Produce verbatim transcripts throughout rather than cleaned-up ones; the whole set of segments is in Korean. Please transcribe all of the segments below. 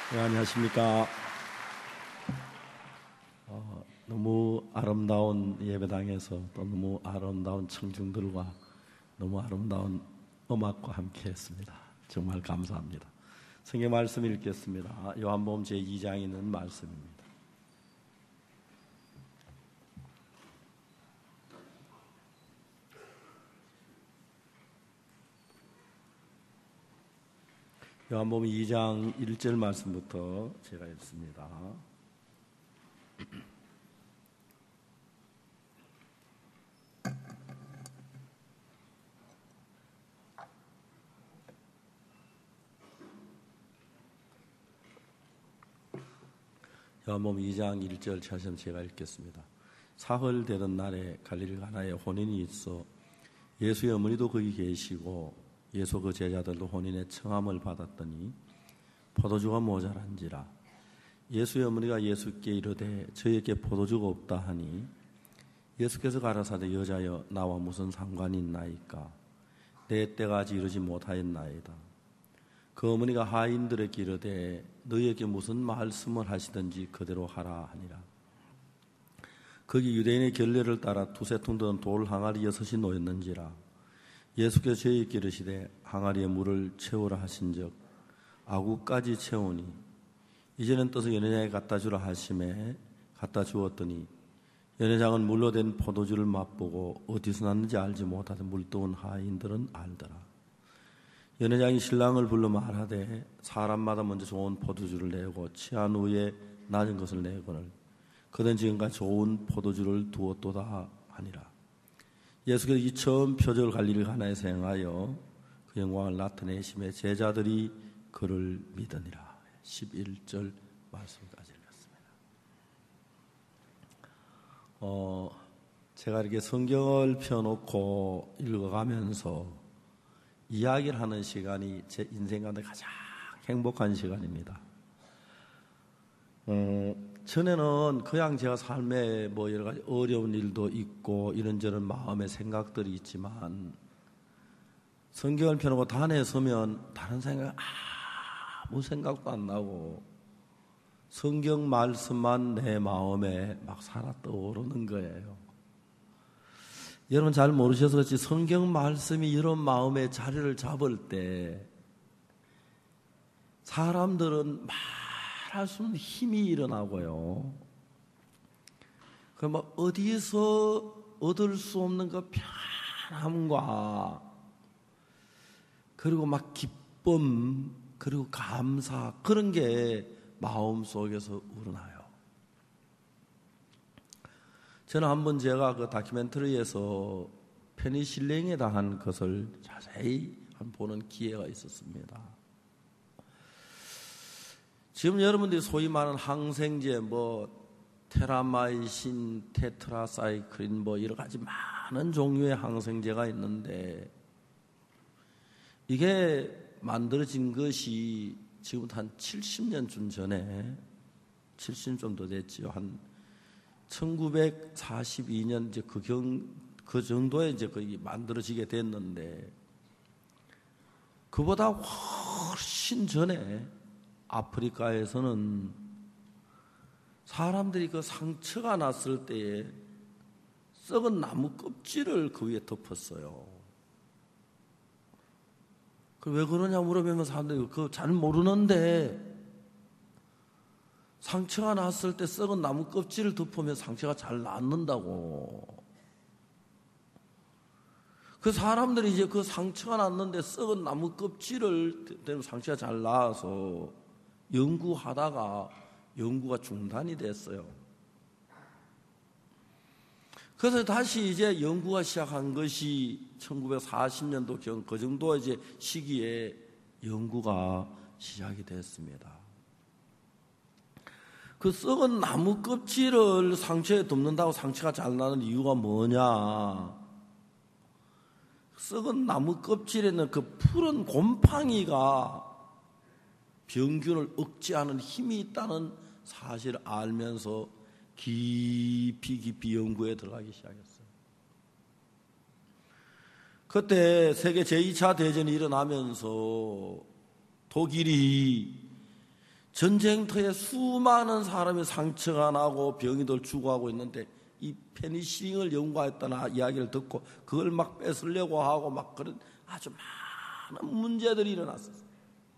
네, 안녕하십니까. 어, 너무 아름다운 예배당에서 또 너무 아름다운 청중들과 너무 아름다운 음악과 함께 했습니다. 정말 감사합니다. 성경 말씀 읽겠습니다. 요한복음 제이 장에 있는 말씀입니다. 요한복음 이 장 일 절 말씀부터 제가 읽습니다. 요한복음 이 장 일 절 처음 제가 읽겠습니다. 사흘 되던 날에 갈릴리 가나에 혼인이 있어 예수의 어머니도 거기 계시고 예수 그 제자들도 혼인의 청함을 받았더니 포도주가 모자란지라. 예수의 어머니가 예수께 이르되 저에게 포도주가 없다 하니 예수께서 가라사대 여자여 나와 무슨 상관이 있나이까. 내 때가 아직 이르지 못하였나이다. 그 어머니가 하인들에게 이르되 너희에게 무슨 말씀을 하시든지 그대로 하라 하니라. 거기 유대인의 결례를 따라 두세 통 든 돌 항아리 여섯이 놓였는지라. 예수께서 저희에게 이르시되 항아리에 물을 채우라 하신즉 아구까지 채우니 이제는 떠서 연회장에 갖다 주라 하심에 갖다 주었더니 연회장은 물로 된 포도주를 맛보고 어디서 났는지 알지 못하던 물떠온 하인들은 알더라. 연회장이 신랑을 불러 말하되 사람마다 먼저 좋은 포도주를 내고 취한 후에 낮은 것을 내거늘 그는 지금까지 좋은 포도주를 두었도다 하니라. 예수께서 이 처음 표적을 갈릴리 가나에서 행하여 그 영광을 나타내심에 제자들이 그를 믿으니라. 십일 절 말씀까지 읽었습니다. 어, 제가 이렇게 성경을 펴놓고 읽어가면서 이야기를 하는 시간이 제 인생 가운데 가장 행복한 시간입니다. 음, 전에는 그냥 제가 삶에 뭐 여러 가지 어려운 일도 있고 이런저런 마음의 생각들이 있지만 성경을 펴놓고 단에 서면 다른 생각 아무 생각도 안 나고 성경 말씀만 내 마음에 막 살아 떠오르는 거예요. 여러분 잘 모르셔서 그렇지 성경 말씀이 이런 마음의 자리를 잡을 때 사람들은 막 할 수 없는 힘이 일어나고요. 그럼 어디서 얻을 수 없는 그 편함과 그리고 막 기쁨 그리고 감사 그런 게 마음 속에서 우러나요. 저는 한번 제가 그 다큐멘터리에서 페니실린에 대한 것을 자세히 보는 기회가 있었습니다. 지금 여러분들이 소위 말하는 항생제, 뭐 테라마이신, 테트라사이클린, 뭐 여러 가지 많은 종류의 항생제가 있는데 이게 만들어진 것이 지금부터 한 칠십 년쯤 전에, 칠십 년 좀 더 됐지요. 한 천구백사십이 년 이제 그 경, 그 정도에 이제 거의 만들어지게 됐는데 그보다 훨씬 전에 아프리카에서는 사람들이 그 상처가 났을 때에 썩은 나무 껍질을 그 위에 덮었어요. 왜 그러냐 물어보면 사람들이 그거 잘 모르는데 상처가 났을 때 썩은 나무 껍질을 덮으면 상처가 잘 낫는다고. 그 사람들이 이제 그 상처가 났는데 썩은 나무 껍질을 대면 상처가 잘 나아서 연구하다가 연구가 중단이 됐어요. 그래서 다시 이제 연구가 시작한 것이 천구백사십 년도경 그 정도 이제 시기에 연구가 시작이 됐습니다. 그 썩은 나무 껍질을 상처에 덮는다고 상처가 잘 나는 이유가 뭐냐? 썩은 나무 껍질에는 그 푸른 곰팡이가 병균을 억제하는 힘이 있다는 사실을 알면서 깊이 깊이 연구에 들어가기 시작했어요. 그때 세계 제이 차 대전이 일어나면서 독일이 전쟁터에 수많은 사람이 상처가 나고 병이들 죽어가고 있는데 이 페니실린을 연구했다는 이야기를 듣고 그걸 막 뺏으려고 하고 막 그런 아주 많은 문제들이 일어났었어요.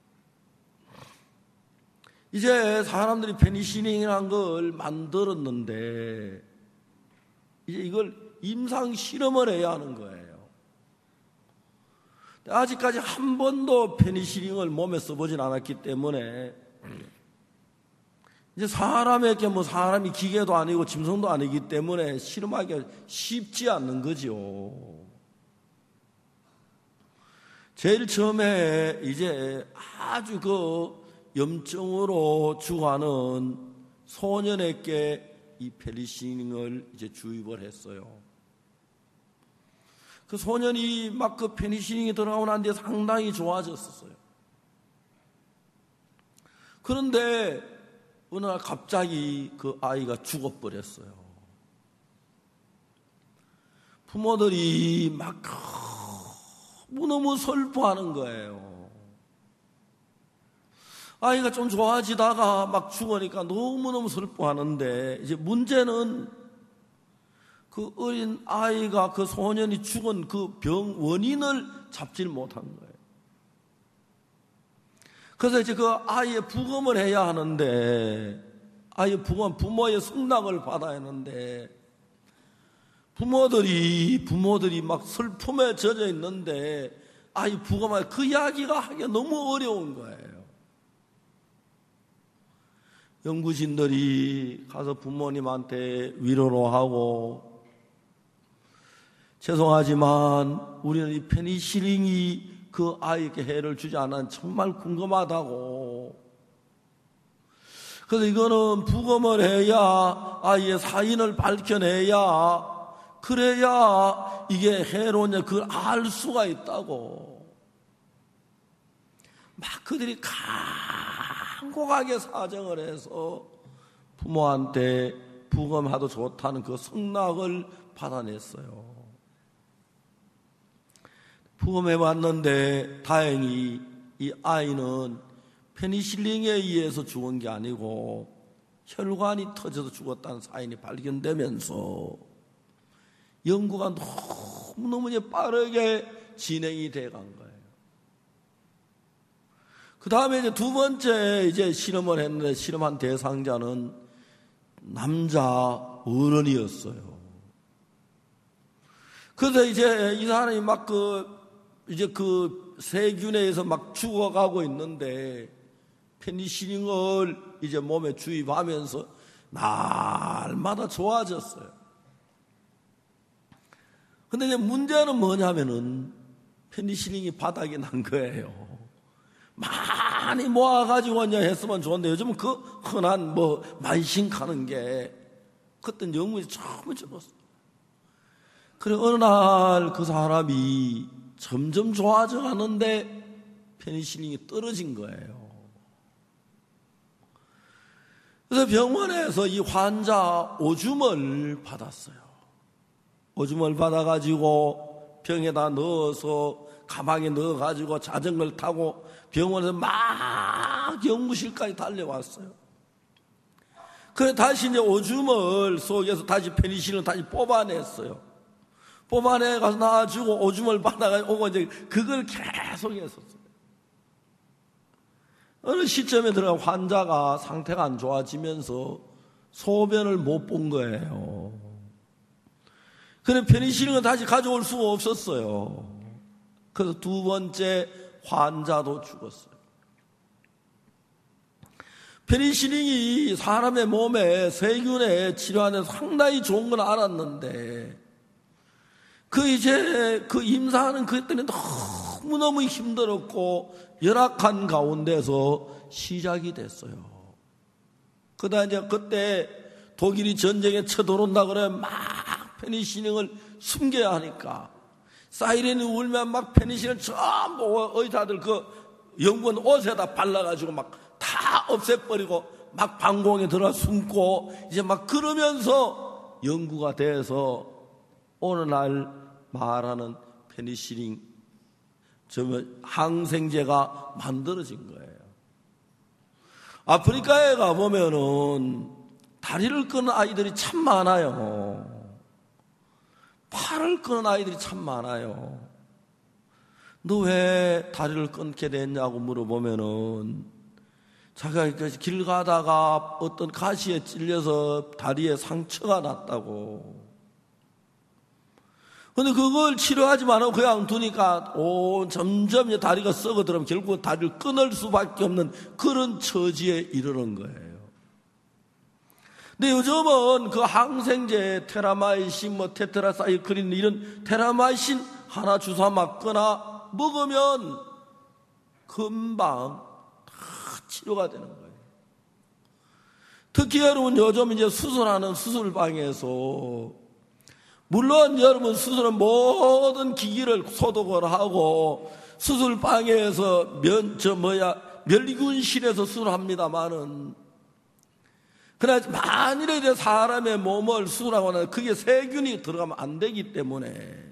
이제 사람들이 페니실린이라는 걸 만들었는데 이제 이걸 임상 실험을 해야 하는 거예요. 아직까지 한 번도 페니실린을 몸에 써보진 않았기 때문에 이제 사람에게 뭐 사람이 기계도 아니고 짐승도 아니기 때문에 실험하기가 쉽지 않는 거죠. 제일 처음에 이제 아주 그 염증으로 죽어가는 소년에게 이 페니실린을 이제 주입을 했어요. 그 소년이 막 그 페니실린이 들어가고 난 뒤에 상당히 좋아졌었어요. 그런데 어느 날 갑자기 그 아이가 죽어버렸어요. 부모들이 막 너무너무 슬퍼하는 거예요. 아이가 좀 좋아지다가 막 죽으니까 너무너무 슬퍼하는데 이제 문제는 그 어린 아이가 그 소년이 죽은 그 병 원인을 잡질 못한 거예요. 그래서 이제 그 아이의 부검을 해야 하는데, 아이의 부검, 부모의 승낙을 받아야 하는데, 부모들이, 부모들이 막 슬픔에 젖어 있는데, 아이 부검할 그 이야기가 하기가 너무 어려운 거예요. 연구진들이 가서 부모님한테 위로를 하고, 죄송하지만 우리는 이 페니실린이 그 아이에게 해를 주지 않았는 정말 궁금하다고. 그래서 이거는 부검을 해야 아이의 사인을 밝혀내야 그래야 이게 해로냐 그걸 알 수가 있다고. 막 그들이 간곡하게 사정을 해서 부모한테 부검하도 좋다는 그 승낙을 받아냈어요. 부검해 봤는데 다행히 이 아이는 페니실린에 의해서 죽은 게 아니고 혈관이 터져서 죽었다는 사인이 발견되면서 연구가 너무너무 빠르게 진행이 돼 간 거예요. 그 다음에 이제 두 번째 이제 실험을 했는데 실험한 대상자는 남자 어른이었어요. 그래서 이제 이 사람이 막 그 이제 그 세균에서 막 죽어가고 있는데 페니실린을 이제 몸에 주입하면서 날마다 좋아졌어요. 근데 이제 문제는 뭐냐면은 페니실린이 바닥이 난 거예요. 많이 모아가지고 이제 했으면 좋은데 요즘은 그 흔한 뭐 만신카는 게 그땐 연구에서 처음 적었어요. 그래 어느 날 그 사람이 점점 좋아져 가는데 페니실린이 떨어진 거예요. 그래서 병원에서 이 환자 오줌을 받았어요. 오줌을 받아가지고 병에다 넣어서 가방에 넣어가지고 자전거를 타고 병원에서 막 연구실까지 달려왔어요. 그래 다시 이제 오줌을 속에서 다시 페니실린을 다시 뽑아냈어요. 뽑아내 가서 놔주고 오줌을 받아가지고 오고 이제 그걸 계속 했었어요. 어느 시점에 들어가 환자가 상태가 안 좋아지면서 소변을 못 본 거예요. 그래 페니실린을 다시 가져올 수가 없었어요. 그래서 두 번째 환자도 죽었어요. 페니실린이 사람의 몸에 세균에 치료하는 상당히 좋은 건 알았는데 그 이제 그 임사하는 그때는 너무너무 힘들었고 열악한 가운데서 시작이 됐어요. 그러다 이제 그때 독일이 전쟁에 쳐들어온다 그래 막 페니실린을 숨겨야 하니까 사이렌이 울면 막 페니실린 전부 의사들 그 연구원 옷에다 발라가지고 막 다 없애버리고 막 방공에 들어가 숨고 이제 막 그러면서 연구가 돼서 어느 날 말하는 페니실린 항생제가 만들어진 거예요. 아프리카에 가보면은 다리를 끄는 아이들이 참 많아요. 팔을 끄는 아이들이 참 많아요. 너 왜 다리를 끊게 됐냐고 물어보면은 자기가 길 가다가 어떤 가시에 찔려서 다리에 상처가 났다고. 근데 그걸 치료하지 말고 그냥 두니까 오, 점점 이제 다리가 썩어들면 결국 다리를 끊을 수밖에 없는 그런 처지에 이르는 거예요. 근데 요즘은 그 항생제 테라마이신, 뭐 테트라사이클린 이런 테라마이신 하나 주사 맞거나 먹으면 금방 다 치료가 되는 거예요. 특히 여러분 요즘 이제 수술하는 수술방에서 물론 여러분 수술은 모든 기기를 소독을 하고 수술방에서 면, 저 뭐야, 멸균실에서 수술합니다만은 그러나 만일에 사람의 몸을 수술하거나 그게 세균이 들어가면 안 되기 때문에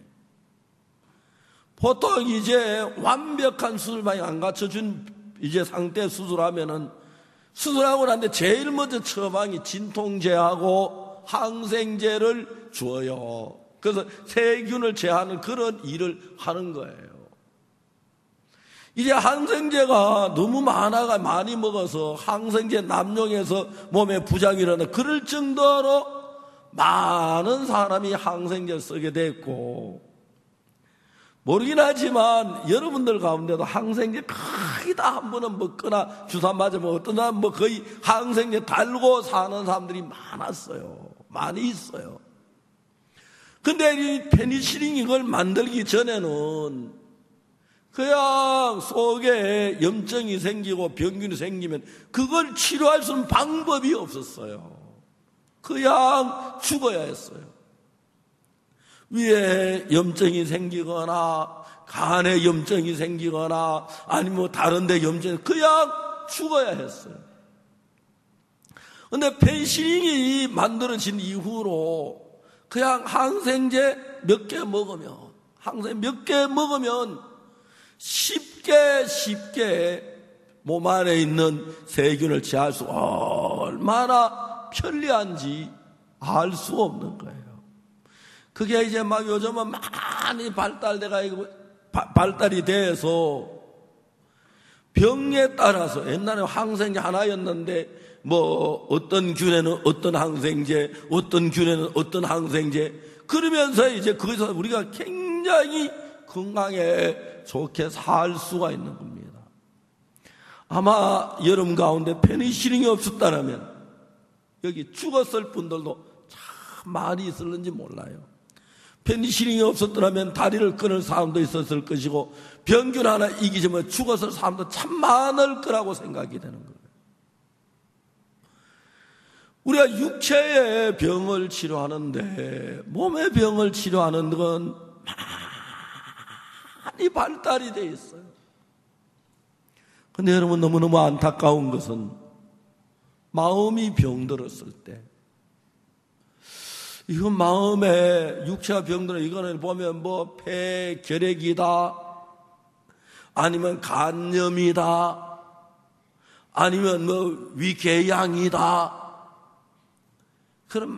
보통 이제 완벽한 수술방이 안 갖춰준 이제 상태 수술하면은 수술하고 난데 제일 먼저 처방이 진통제하고 항생제를 주어요. 그래서 세균을 제하는 그런 일을 하는 거예요. 이제 항생제가 너무 많아가 많이 먹어서 항생제 남용해서 몸에 부작용이 일어나 그럴 정도로 많은 사람이 항생제를 쓰게 됐고, 모르긴 하지만 여러분들 가운데도 항생제 거의 다 한 번은 먹거나 주사 맞으면 어떤 사람 뭐 거의 항생제 달고 사는 사람들이 많았어요. 많이 있어요. 근데 이 페니실린 이걸 만들기 전에는 그냥 속에 염증이 생기고 병균이 생기면 그걸 치료할 수 있는 방법이 없었어요. 그냥 죽어야 했어요. 위에 염증이 생기거나 간에 염증이 생기거나 아니면 다른 데 염증이 그냥 죽어야 했어요. 근데 페니실린이 만들어진 이후로 그냥 항생제 몇 개 먹으면 항생제 몇 개 먹으면 쉽게 쉽게 몸 안에 있는 세균을 제할 수 얼마나 편리한지 알 수 없는 거예요. 그게 이제 막 요즘은 많이 발달돼가 발달이 돼서 병에 따라서 옛날에 항생제 하나였는데 뭐 어떤 균에는 어떤 항생제, 어떤 균에는 어떤 항생제 그러면서 이제 거기서 우리가 굉장히 건강에 좋게 살 수가 있는 겁니다. 아마 여러분 가운데 페니실린이 없었다면 여기 죽었을 분들도 참 많이 있었는지 몰라요. 페니실린이 없었더라면 다리를 끊을 사람도 있었을 것이고 병균 하나 이기지만 죽었을 사람도 참 많을 거라고 생각이 되는 거예요. 우리가 육체의 병을 치료하는데 몸의 병을 치료하는 건 많이 발달이 되어 있어요. 그런데 여러분 너무너무 안타까운 것은 마음이 병들었을 때 이건 마음에 육체가 병들어 이거는 보면 뭐 폐결핵이다 아니면 간염이다 아니면 뭐 위궤양이다 그런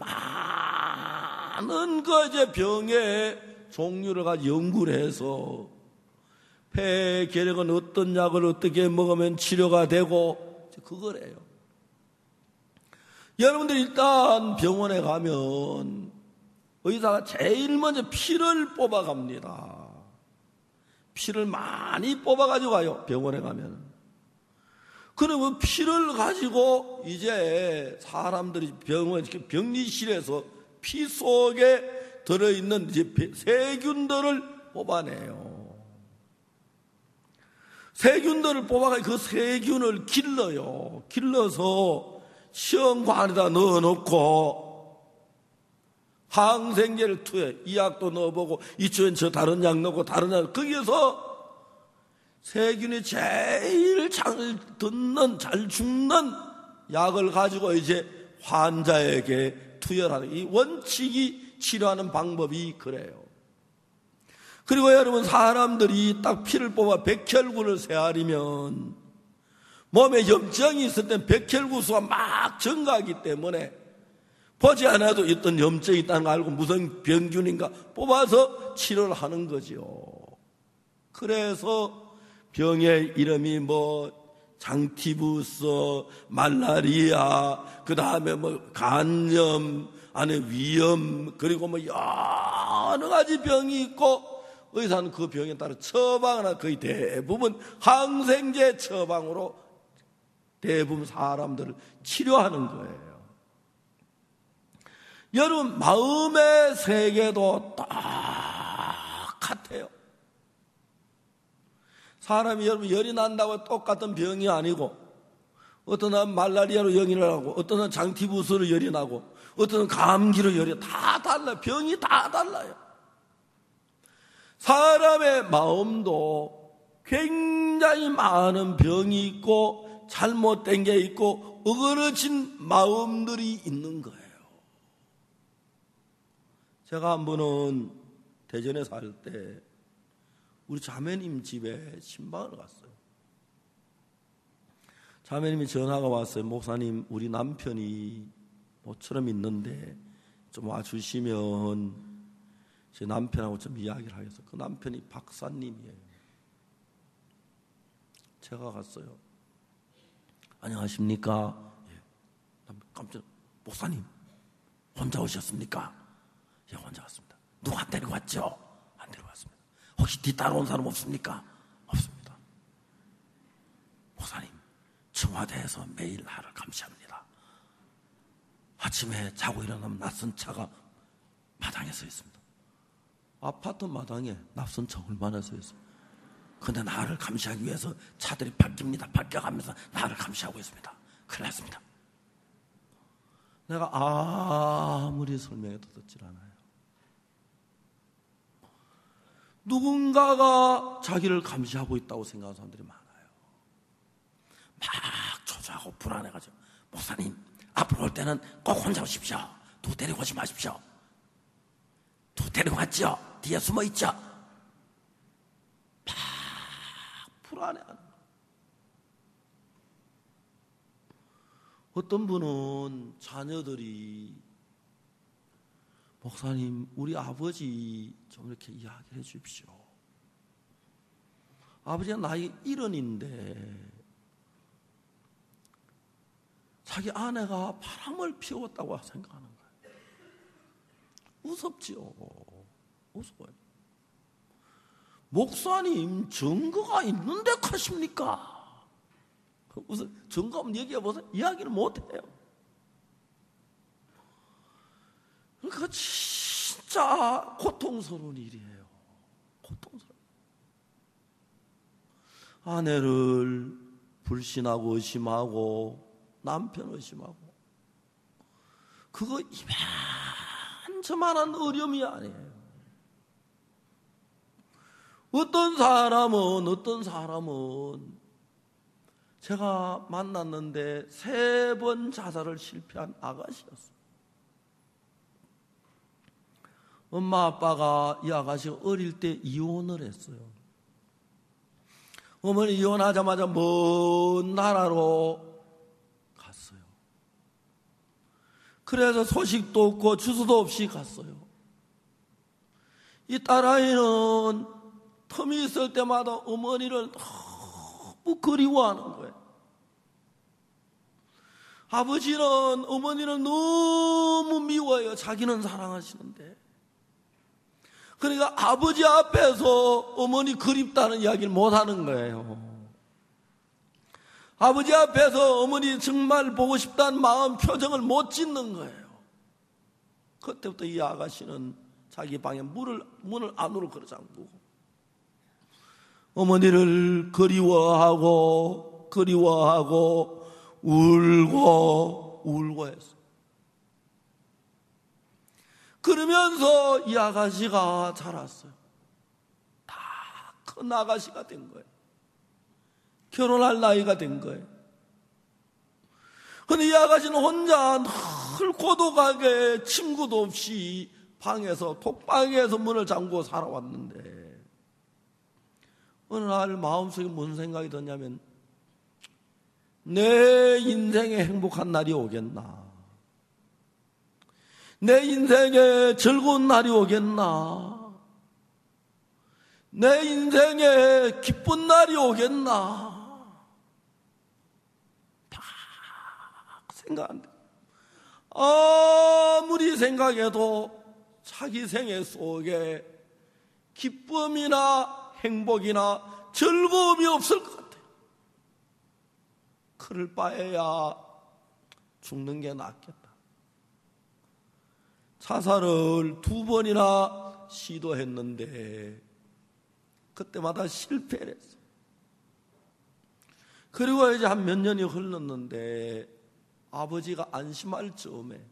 많은 그 이제 병의 종류를 가지고 연구를 해서 폐결핵은 어떤 약을 어떻게 먹으면 치료가 되고 그거래요. 여러분들 일단 병원에 가면 의사가 제일 먼저 피를 뽑아갑니다. 피를 많이 뽑아가지고 가요. 병원에 가면. 그러면 피를 가지고 이제 사람들이 병원 병리실에서 피 속에 들어있는 이제 세균들을 뽑아내요. 세균들을 뽑아가지고 그 세균을 길러요. 길러서 시험관에다 넣어놓고 항생제를 투여해. 이 약도 넣어보고 이쪽엔 저 다른 약 넣고 다른 약 거기에서 세균이 제일 잘 듣는 잘 죽는 약을 가지고 이제 환자에게 투여하는 이 원칙이 치료하는 방법이 그래요. 그리고 여러분 사람들이 딱 피를 뽑아 백혈구를 세아리면 몸에 염증이 있을 땐 백혈구수가 막 증가하기 때문에 보지 않아도 어떤 염증이 있다는 거 알고 무슨 병균인가 뽑아서 치료를 하는 거죠. 그래서 병의 이름이 뭐 장티푸스, 말라리아, 그 다음에 뭐 간염, 안에 위염, 그리고 뭐 여러 가지 병이 있고 의사는 그 병에 따라 처방하나 거의 대부분 항생제 처방으로 대부분 사람들을 치료하는 거예요. 여러분 마음의 세계도 똑같아요. 사람이 여러분 열이 난다고 똑같은 병이 아니고 어떤 사람은 말라리아로 열이 나고 어떤 사람은 장티푸스로 열이 나고 어떤 사람은 감기로 열이 다 달라요. 병이 다 달라요. 사람의 마음도 굉장히 많은 병이 있고 잘못된 게 있고 어그러진 마음들이 있는 거예요. 제가 한 번은 대전에 살 때 우리 자매님 집에 신방을 갔어요. 자매님이 전화가 왔어요. 목사님, 우리 남편이 모처럼 있는데 좀 와주시면 제 남편하고 좀 이야기를 하겠어요. 그 남편이 박사님이에요. 제가 갔어요. 안녕하십니까? 예. 깜짝 목사님 혼자 오셨습니까? 예, 혼자 왔습니다. 누가 안 데리고 왔죠? 안 데리고 왔습니다. 혹시 뒤따라온 사람 없습니까? 없습니다. 목사님, 청와대에서 매일 나를 감시합니다. 아침에 자고 일어나면 낯선 차가 마당에 서 있습니다. 아파트 마당에 낯선 차 얼마나 서 있어요. 근데 나를 감시하기 위해서 차들이 바뀝니다. 바뀌어가면서 나를 감시하고 있습니다. 큰일 났습니다. 내가 아무리 설명해도 듣질 않아요. 누군가가 자기를 감시하고 있다고 생각하는 사람들이 많아요. 막 초조하고 불안해가지고 목사님 앞으로 올 때는 꼭 혼자 오십시오. 누구 데리고 오지 마십시오. 누구 데리고 갔죠? 뒤에 숨어 있죠? 막 불안해하는 거예요. 어떤 분은 자녀들이 목사님, 우리 아버지 좀 이렇게 이야기를 해 주십시오. 아버지가 나이 일흔인데 자기 아내가 바람을 피웠다고 생각하는 거예요. 우습지요. 우스워요. 목사님, 증거가 있는데 하십니까? 무슨 증거 없는 얘기해보세요. 이야기를 못해요. 그러니까 진짜 고통스러운 일이에요. 고통스러워요. 아내를 불신하고 의심하고 남편 의심하고 그거 이만저만한 어려움이 아니에요. 어떤 사람은 어떤 사람은 제가 만났는데 세 번 자살을 실패한 아가씨였어요. 엄마 아빠가 이 아가씨가 어릴 때 이혼을 했어요. 어머니 이혼하자마자 먼 나라로 갔어요. 그래서 소식도 없고 주소도 없이 갔어요. 이 딸아이는 틈이 있을 때마다 어머니를 너무 그리워하는 거예요. 아버지는 어머니를 너무 미워해요. 자기는 사랑하시는데. 그러니까 아버지 앞에서 어머니 그립다는 이야기를 못하는 거예요. 아버지 앞에서 어머니 정말 보고 싶다는 마음 표정을 못 짓는 거예요. 그때부터 이 아가씨는 자기 방에 문을, 문을 안으로 걸어 잠그고 어머니를 그리워하고 그리워하고 울고 울고 했어요. 그러면서 이 아가씨가 자랐어요. 다 큰 아가씨가 된 거예요. 결혼할 나이가 된 거예요. 그런데 이 아가씨는 혼자 늘 고독하게 친구도 없이 방에서 톡방에서 문을 잠그고 살아왔는데, 어느 날 마음속에 무슨 생각이 드냐면 내 인생에 행복한 날이 오겠나? 내 인생에 즐거운 날이 오겠나? 내 인생에 기쁜 날이 오겠나? 다 생각 안 돼. 아무리 생각해도 자기 생애 속에 기쁨이나 행복이나 즐거움이 없을 것 같아요. 그럴 바에야 죽는 게 낫겠다. 자살을 두 번이나 시도했는데 그때마다 실패를 했어요. 그리고 이제 한 몇 년이 흘렀는데 아버지가 안심할 즈음에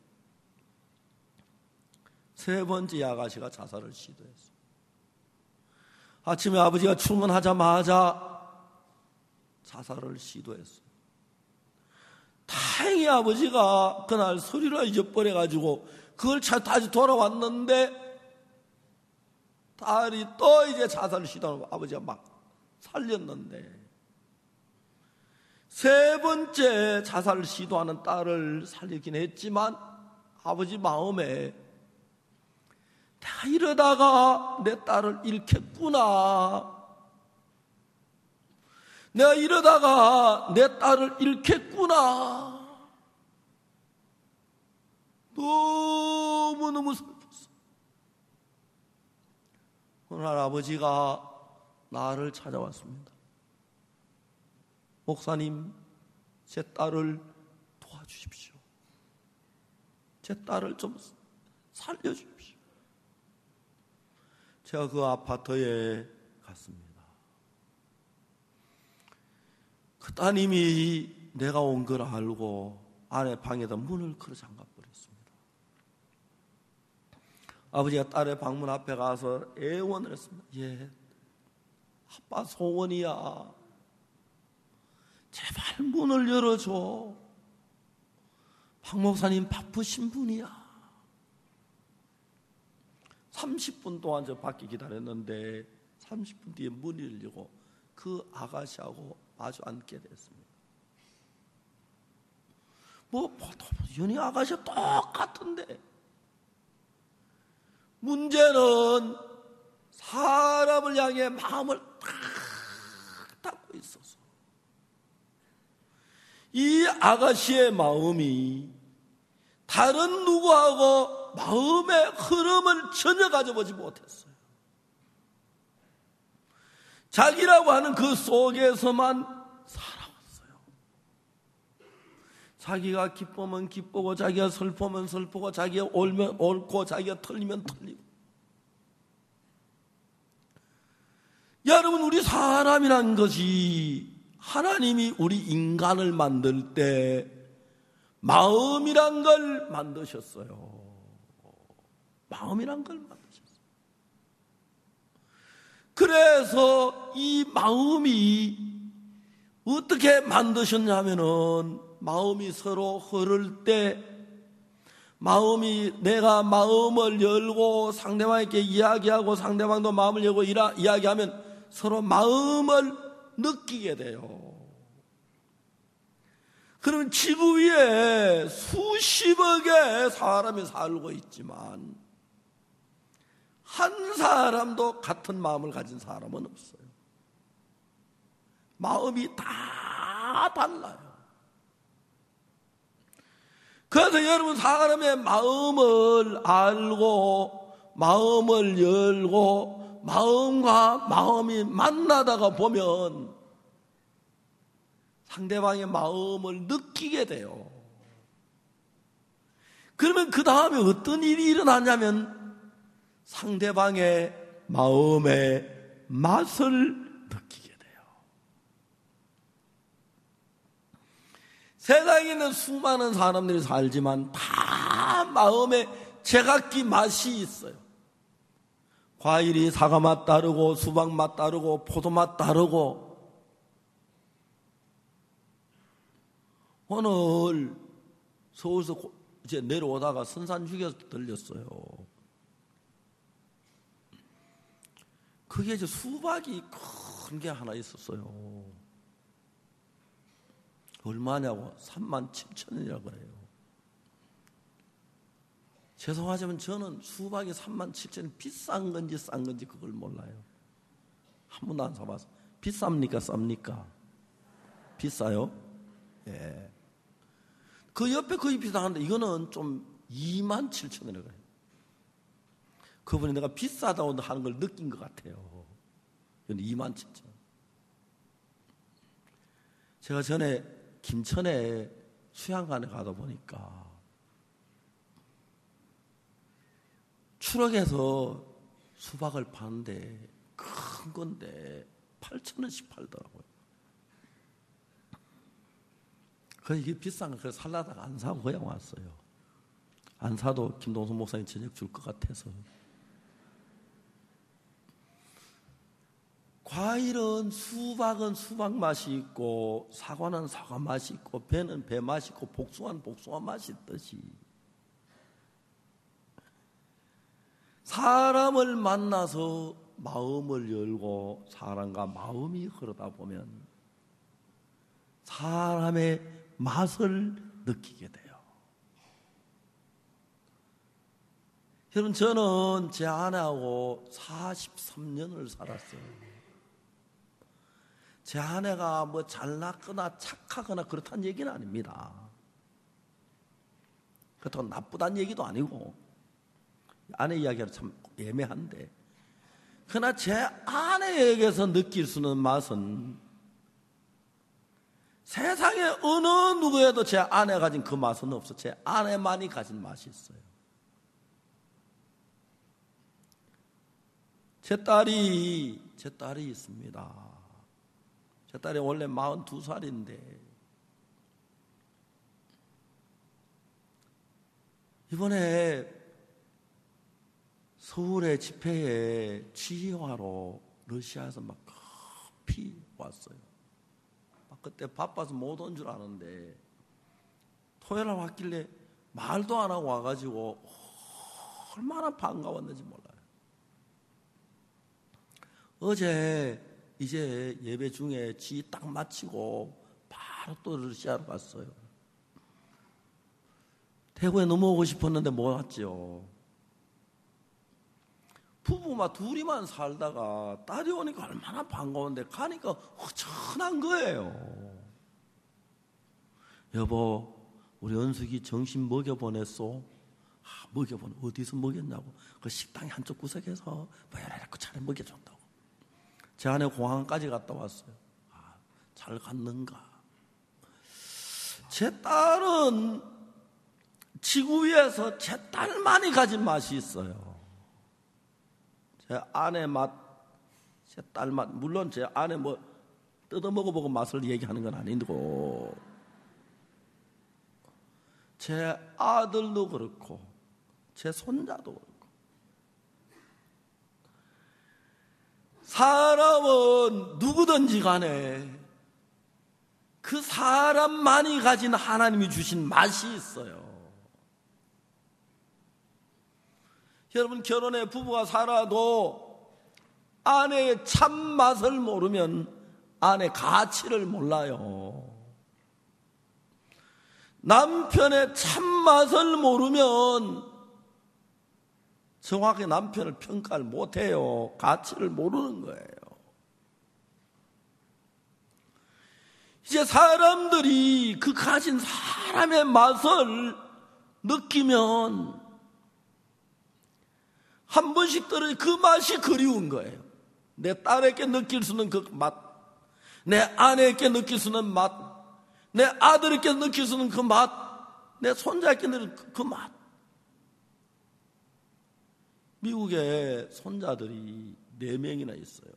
세 번째 아가씨가 자살을 시도했어요. 아침에 아버지가 출근하자마자 자살을 시도했어요. 다행히 아버지가 그날 서류를 잊어버려가지고 그걸 다시 돌아왔는데 딸이 또 이제 자살을 시도하고 아버지가 막 살렸는데 세 번째 자살을 시도하는 딸을 살리긴 했지만 아버지 마음에 내가 이러다가 내 딸을 잃겠구나, 내가 이러다가 내 딸을 잃겠구나, 너무너무 슬펐어. 어느 날 아버지가 나를 찾아왔습니다. 목사님, 제 딸을 도와주십시오. 제 딸을 좀 살려주십시오. 제가 그 아파트에 갔습니다. 그 따님이 내가 온 걸 알고 안에 방에다 문을 걸어 잠가버렸습니다. 아버지가 딸의 방문 앞에 가서 애원을 했습니다. 예, 아빠 소원이야. 제발 문을 열어줘. 박 목사님 바쁘신 분이야. 삼십 분 동안 저 밖에 기다렸는데 삼십 분 뒤에 문이 열리고 그 아가씨하고 마주 앉게 됐습니다. 뭐 보통 연희 아가씨가 똑같은데 문제는 사람을 향해 마음을 탁 닫고 있어서 이 아가씨의 마음이 다른 누구하고 마음의 흐름을 전혀 가져보지 못했어요. 자기라고 하는 그 속에서만 살아왔어요. 자기가 기쁘면 기쁘고 자기가 슬프면 슬프고 자기가 옳으면 옳고 자기가 틀리면 틀리고. 여러분, 우리 사람이란 것이 하나님이 우리 인간을 만들 때 마음이란 걸 만드셨어요. 마음이란 걸 만드셨어요. 그래서 이 마음이 어떻게 만드셨냐면은 마음이 서로 흐를 때 마음이 내가 마음을 열고 상대방에게 이야기하고 상대방도 마음을 열고 이라, 이야기하면 서로 마음을 느끼게 돼요. 그럼 지구 위에 수십억의 사람이 살고 있지만 한 사람도 같은 마음을 가진 사람은 없어요. 마음이 다 달라요. 그래서 여러분, 사람의 마음을 알고 마음을 열고 마음과 마음이 만나다가 보면 상대방의 마음을 느끼게 돼요. 그러면 그 다음에 어떤 일이 일어나냐면 상대방의 마음의 맛을 느끼게 돼요. 세상에 있는 수많은 사람들이 살지만 다 마음에 제각기 맛이 있어요. 과일이 사과 맛 다르고 수박 맛 다르고 포도 맛 다르고. 오늘 서울에서 이제 내려오다가 선산휴게소 들렸어요. 그게 이제 수박이 큰 게 하나 있었어요. 얼마냐고? 삼만 칠천 원이라고 그래요. 죄송하지만 저는 수박이 삼만 칠천 원이 비싼 건지 싼 건지 그걸 몰라요. 한 번도 안 사봐서. 비쌉니까? 쌉니까? 비싸요? 예. 그 옆에 거의 비슷한데 이거는 좀 이만 칠천 원이라고 해요. 그분이 내가 비싸다고 하는 걸 느낀 것 같아요. 이건 이만 칠천 원. 제가 전에 김천에 수양관에 가다 보니까 추럭에서 수박을 파는데 큰 건데 팔천 원씩 팔더라고요. 그래서 이게 비싼 거 그래서 살라다가 안 사고 그냥 왔어요. 안 사도 김동선 목사님 저녁 줄 것 같아서. 과일은 수박은 수박 맛이 있고 사과는 사과 맛이 있고 배는 배 맛이 있고 복숭아는 복숭아 맛이 있듯이 사람을 만나서 마음을 열고 사람과 마음이 흐르다 보면 사람의 맛을 느끼게 돼요. 여러분, 저는 제 아내하고 사십삼 년을 살았어요. 제 아내가 뭐 잘났거나 착하거나 그렇다는 얘기는 아닙니다. 그렇다고 나쁘다는 얘기도 아니고 아내 이야기는 참 애매한데 그러나 제 아내에게서 느낄 수 있는 맛은 세상에 어느 누구에도 제 아내가 가진 그 맛은 없어. 제 아내만이 가진 맛이 있어요. 제 딸이 제 딸이 있습니다. 제 딸이 원래 마흔두 살인데 이번에 서울의 집회에 취하러 러시아에서 막 급히 왔어요. 막 그때 바빠서 못 온 줄 아는데 토요일 날 왔길래 말도 안 하고 와가지고 얼마나 반가웠는지 몰라요. 어제 이제 예배 중에 지 딱 마치고 바로 또 러시아로 갔어요. 대구에 넘어오고 싶었는데 못 왔죠. 부부만 둘이만 살다가 딸이 오니까 얼마나 반가운데 가니까 허전한 거예요. 여보, 우리 은숙이 점심 먹여보냈어? 아, 먹여보내. 어디서 먹였냐고. 그 식당의 한쪽 구석에서 뭐 이렇게 차례 먹여준다고. 제 아내 공항까지 갔다 왔어요. 아, 잘 갔는가. 제 딸은 지구 위에서 제 딸만이 가진 맛이 있어요. 제 아내 맛, 제 딸 맛. 물론 제 아내 뭐 뜯어 먹어보고 맛을 얘기하는 건 아니고 제 아들도 그렇고 제 손자도 그렇고 사람은 누구든지 간에 그 사람만이 가진 하나님이 주신 맛이 있어요. 여러분, 결혼해 부부가 살아도 아내의 참맛을 모르면 아내의 가치를 몰라요. 남편의 참맛을 모르면 정확히 남편을 평가를 못해요. 가치를 모르는 거예요. 이제 사람들이 그 가진 사람의 맛을 느끼면 한 번씩 들으니 그 맛이 그리운 거예요. 내 딸에게 느낄 수 있는 그 맛, 내 아내에게 느낄 수 있는 맛, 내 아들에게 느낄 수 있는 그 맛, 내 손자에게 느낄 그 맛. 미국에 손자들이 네 명이나 있어요.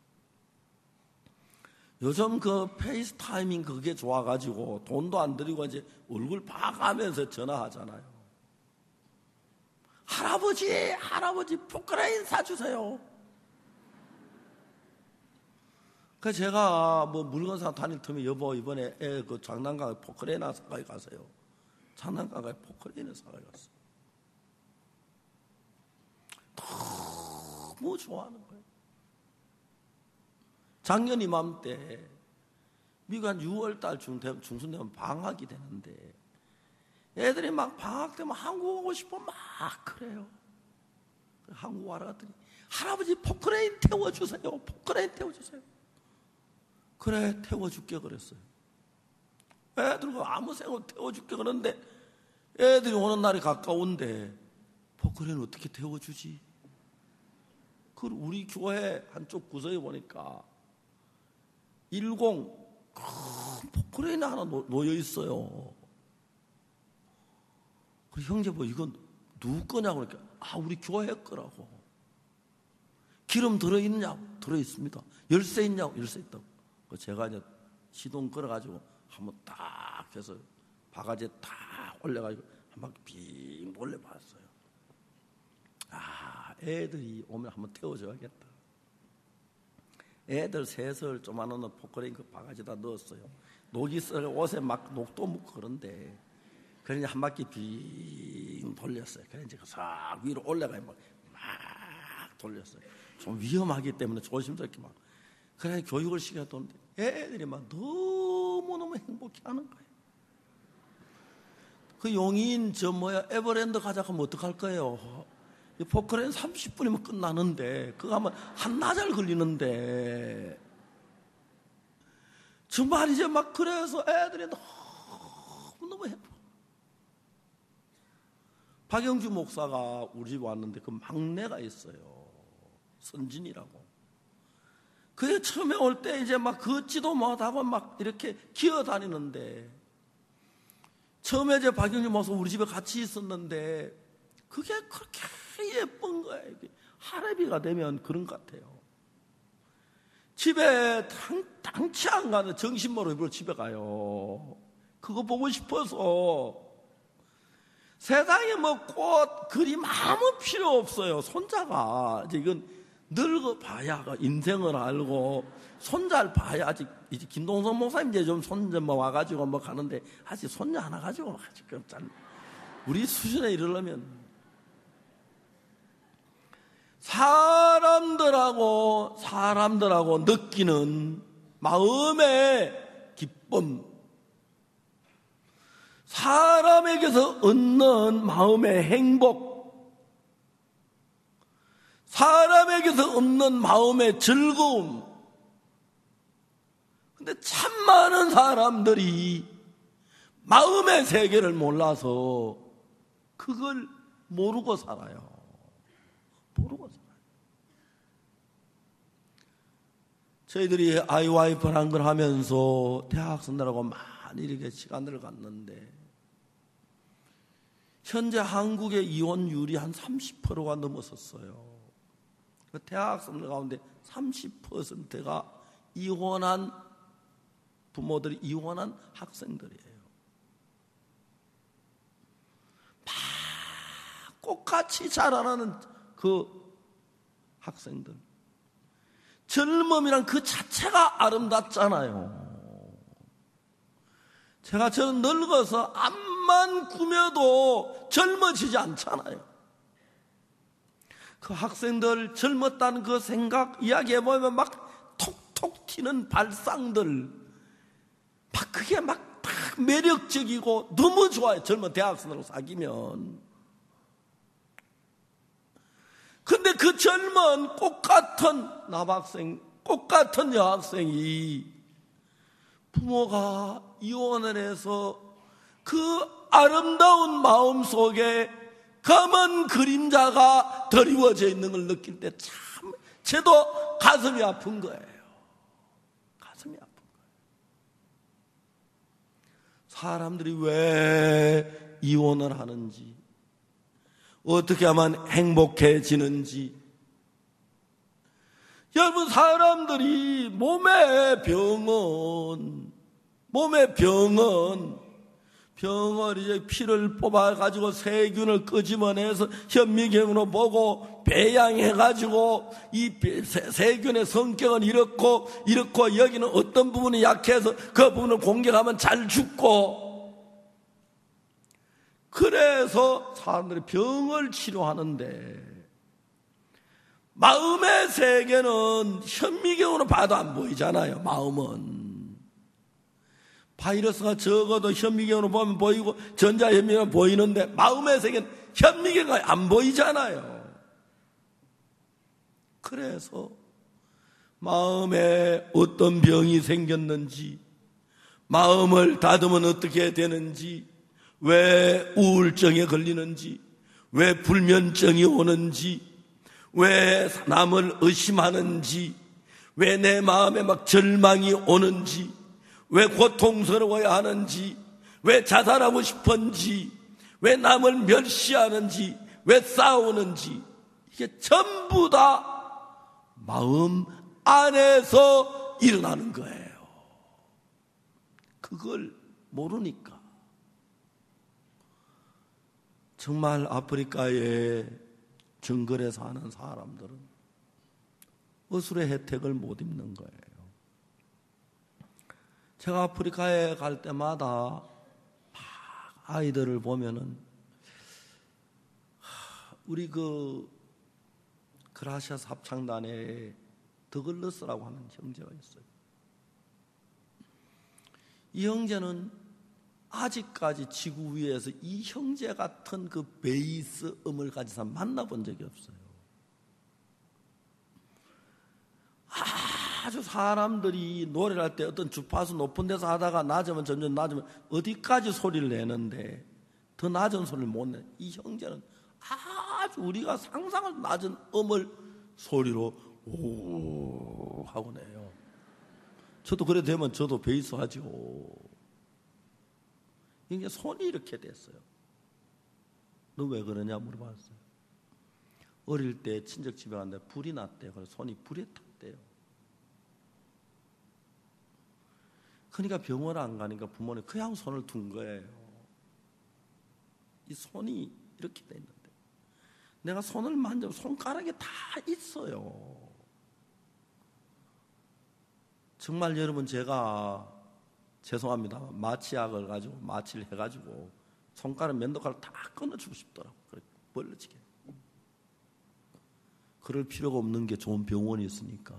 요즘 그 페이스타이밍 그게 좋아가지고 돈도 안 들이고 이제 얼굴 봐가면서 전화하잖아요. 할아버지, 할아버지 포크레인 사주세요. 그래서 제가 뭐 물건 사 다닐 틈에 여보 이번에 애 그 장난감에 포크레인 사가지고 가세요. 장난감에 포크레인을 사가지고 갔어요. 너무 좋아하는 거예요. 작년 이맘때 미국 한 유월달 중순 되면 방학이 되는데 애들이 막 방학 되면 한국 오고 싶어 막 그래요. 한국 와라 갔더니 할아버지 포크레인 태워주세요. 포크레인 태워주세요. 그래 태워줄게 그랬어요. 애들과 아무 생각 없이 태워줄게 그러는데 애들이 오는 날이 가까운데 포크레인 어떻게 태워주지? 그 우리 교회 한쪽 구석에 보니까 일공 큰 포크레인 하나 놓여 있어요. 그 형제 뭐 이건 누구 거냐고 그러니까 아 우리 교회 거라고. 기름 들어있냐고 들어있습니다. 열쇠 있냐고 열쇠 있다고. 제가 이제 시동 걸어가지고 한번 딱 해서 바가지에 딱 올려가지고 한 바퀴 빙 돌려봤어요. 아 애들이 오면 한번 태워줘야겠다. 애들 셋을 조만한 포크레인 그 바가지에다 넣었어요. 녹이 썰어 옷에 막 녹도 묻고 그런데 그래 한 바퀴 빙 돌렸어요. 그래 이제 싹 위로 올라가요. 막, 막 돌렸어요. 좀 위험하기 때문에 조심스럽게 막. 그래 교육을 시켰던데 애들이 막 너무너무 행복해하는 거예요. 그 용인 저 뭐야 에버랜드 가자고 하면 어떡할 거예요? 이 포크레인 삼십 분이면 끝나는데 그거 하면 한나절 걸리는데 정말 이제 막 그래서 애들이 너무너무 행복. 박영주 목사가 우리 집 왔는데 그 막내가 있어요. 선진이라고. 그게 처음에 올 때 이제 막 걷지도 못하고 막 이렇게 기어 다니는데 처음에 이제 박영주 목사 우리 집에 같이 있었는데 그게 그렇게 예쁜 거예요. 할애비가 되면 그런 것 같아요. 집에 당, 당치 안 가는 정신머리 입으로 집에 가요. 그거 보고 싶어서 세상에 뭐 꽃, 그림 아무 필요 없어요. 손자가 이제 이건 늙어봐야 인생을 알고 손자를 봐야 아직 이제 김동선 목사님 이제 좀 손자 뭐 와가지고 뭐 가는데 아직 손자 하나 가지고 아직 잘 우리 수준에 이르려면 사람들하고 사람들하고 느끼는 마음의 기쁨, 사람에게서 얻는 마음의 행복, 사람에게서 얻는 마음의 즐거움. 근데 참 많은 사람들이 마음의 세계를 몰라서 그걸 모르고 살아요. 모르고 살아요. 저희들이 아이와이프라는 걸 하면서 대학생들하고 많이 이렇게 시간을 갖는데 현재 한국의 이혼율이 한 삼십 퍼센트가 넘었었어요. 대학생들 가운데 삼십 퍼센트가 이혼한 부모들이 이혼한 학생들이에요. 막 꽃같이 자라나는 그 학생들. 젊음이란 그 자체가 아름답잖아요. 제가 저는 늙어서 암만 꾸며도 젊어지지 않잖아요. 그 학생들 젊었다는 그 생각 이야기해보면 막 톡톡 튀는 발상들 막 그게 막, 막 매력적이고 너무 좋아요. 젊은 대학생으로 사귀면. 근데 그 젊은 꽃 같은 남학생, 꽃 같은 여학생이 부모가 이혼을 해서 그 아름다운 마음 속에 검은 그림자가 드리워져 있는 걸 느낄 때 참 저도 가슴이 아픈 거예요. 가슴이 아픈 거예요. 사람들이 왜 이혼을 하는지, 어떻게 하면 행복해지는지. 여러분, 사람들이 몸의 병은, 몸의 병은, 병을 이제 피를 뽑아가지고 세균을 끄집어내서 현미경으로 보고 배양해가지고 이 세균의 성격은 이렇고, 이렇고 여기는 어떤 부분이 약해서 그 부분을 공격하면 잘 죽고, 그래서 사람들이 병을 치료하는데 마음의 세계는 현미경으로 봐도 안 보이잖아요. 마음은 바이러스가 적어도 현미경으로 보면 보이고 전자현미경으로 보이는데 마음의 세계는 현미경이 안 보이잖아요. 그래서 마음에 어떤 병이 생겼는지, 마음을 다듬으면 어떻게 되는지, 왜 우울증에 걸리는지, 왜 불면증이 오는지, 왜 남을 의심하는지, 왜 내 마음에 막 절망이 오는지, 왜 고통스러워야 하는지, 왜 자살하고 싶은지, 왜 남을 멸시하는지, 왜 싸우는지, 이게 전부 다 마음 안에서 일어나는 거예요. 그걸 모르니까 정말 아프리카의 정글에 사는 사람들은 어술의 혜택을 못 입는 거예요. 제가 아프리카에 갈 때마다 아이들을 보면은 우리 그 그라시아스 합창단에 더글러스라고 하는 형제가 있어요. 이 형제는 아직까지 지구 위에서 이 형제 같은 그 베이스 음을 가진 사람 만나본 적이 없어요. 아주 사람들이 노래를 할 때 어떤 주파수 높은 데서 하다가 낮으면 점점 낮으면 어디까지 소리를 내는데 더 낮은 소리를 못 내. 이 형제는 아주 우리가 상상할 낮은 음을 소리로 오 하고 내요. 저도 그래 되면 저도 베이스 하죠. 이게 손이 이렇게 됐어요. 너 왜 그러냐 물어봤어요. 어릴 때 친척 집에 갔는데 불이 났대요. 그래서 손이 불에 탔대요. 그러니까 병원 안 가니까 부모님 그냥 손을 둔 거예요. 이 손이 이렇게 돼 있는데 내가 손을 만져도 손가락에 다 있어요. 정말 여러분 제가 죄송합니다. 마취약을 가지고 마취를 해가지고 손가락 면도칼을 다 끊어주고 싶더라고요. 벌러지게. 그럴 필요가 없는 게 좋은 병원이 있으니까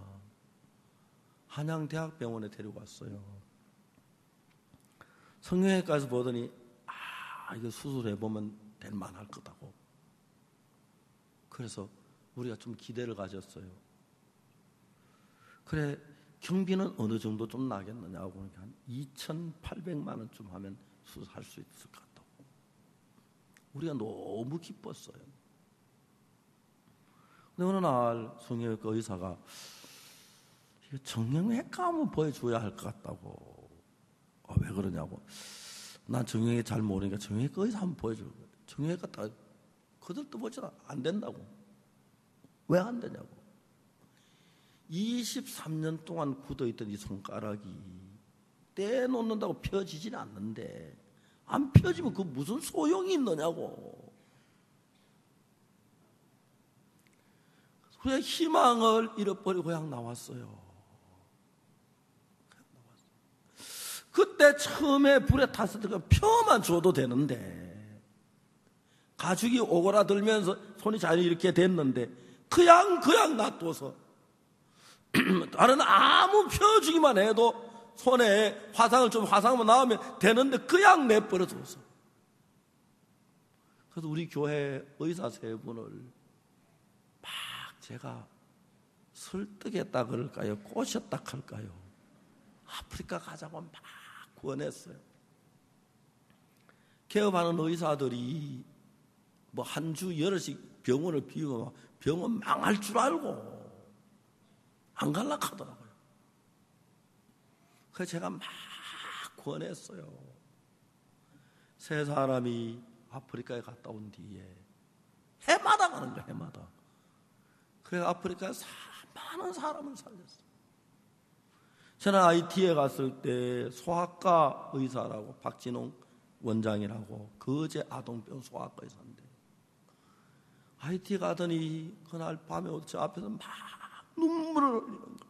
한양대학병원에 데리고 왔어요. 성형외과에서 보더니 아 이거 수술해보면 될 만할 거다고. 그래서 우리가 좀 기대를 가졌어요. 그래 경비는 어느 정도 좀 나겠느냐고 그러니까 한 이천팔백만 원쯤 하면 수술할 수 있을 것 같다고. 우리가 너무 기뻤어요. 근데 어느 날 성형외과 의사가 정형외과 한번 보여줘야 할 것 같다고. 아, 왜 그러냐고. 난 정형외과 잘 모르니까 정형외과 의사 한번 보여줄 거예요. 정형외과 다 그들도 보지도 안 된다고. 왜 안 되냐고. 이십삼 년 동안 굳어있던 이 손가락이 떼놓는다고 펴지진 않는데 안 펴지면 그 무슨 소용이 있느냐고. 그냥 희망을 잃어버리고 그냥 나왔어요. 그때 처음에 불에 탔을 때 펴만 줘도 되는데 가죽이 오그라들면서 손이 잘 이렇게 됐는데 그냥 그냥 놔둬서 다른 아무 펴주기만 해도 손에 화상을 좀 화상만 나오면 되는데 그냥 내버려둬서. 그래서 우리 교회 의사 세 분을 막 제가 설득했다 그럴까요? 꼬셨다 할까요? 아프리카 가자고 막 권했어요. 개업하는 의사들이 뭐 한 주 여럿씩 병원을 비우고 병원 망할 줄 알고 안 갈라 하더라고요. 그래서 제가 막 권했어요. 세 사람이 아프리카에 갔다 온 뒤에 해마다 가는 거야, 해마다. 그래서 아프리카에 많은 사람을 살렸어요. 저는 아이티에 갔을 때 소아과 의사라고 박진홍 원장이라고 거제 아동병 소아과 의사인데 아이티 가더니 그날 밤에 저 앞에서 막 눈물을 흘리는 거예요.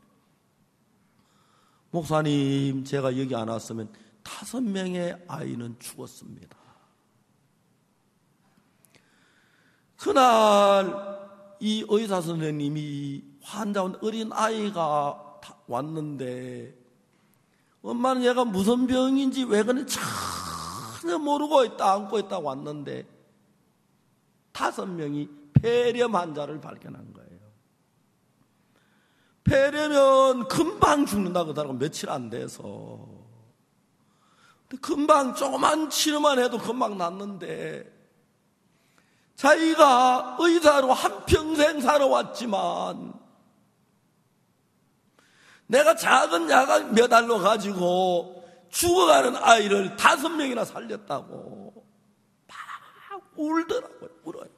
목사님, 제가 여기 안 왔으면 다섯 명의 아이는 죽었습니다. 그날 이 의사 선생님이 환자 어린 아이가 왔는데 엄마는 얘가 무슨 병인지 왜 그런지 전혀 모르고 있다, 안고 있다 왔는데 다섯 명이 폐렴 환자를 발견한 거예요. 폐렴은 금방 죽는다고 하더라고, 며칠 안 돼서. 근데 금방 조그만 치료만 해도 금방 낫는데 자기가 의사로 한평생 살아왔지만 내가 작은 약을 몇 알로 가지고 죽어가는 아이를 다섯 명이나 살렸다고 막 울더라고요. 울어요.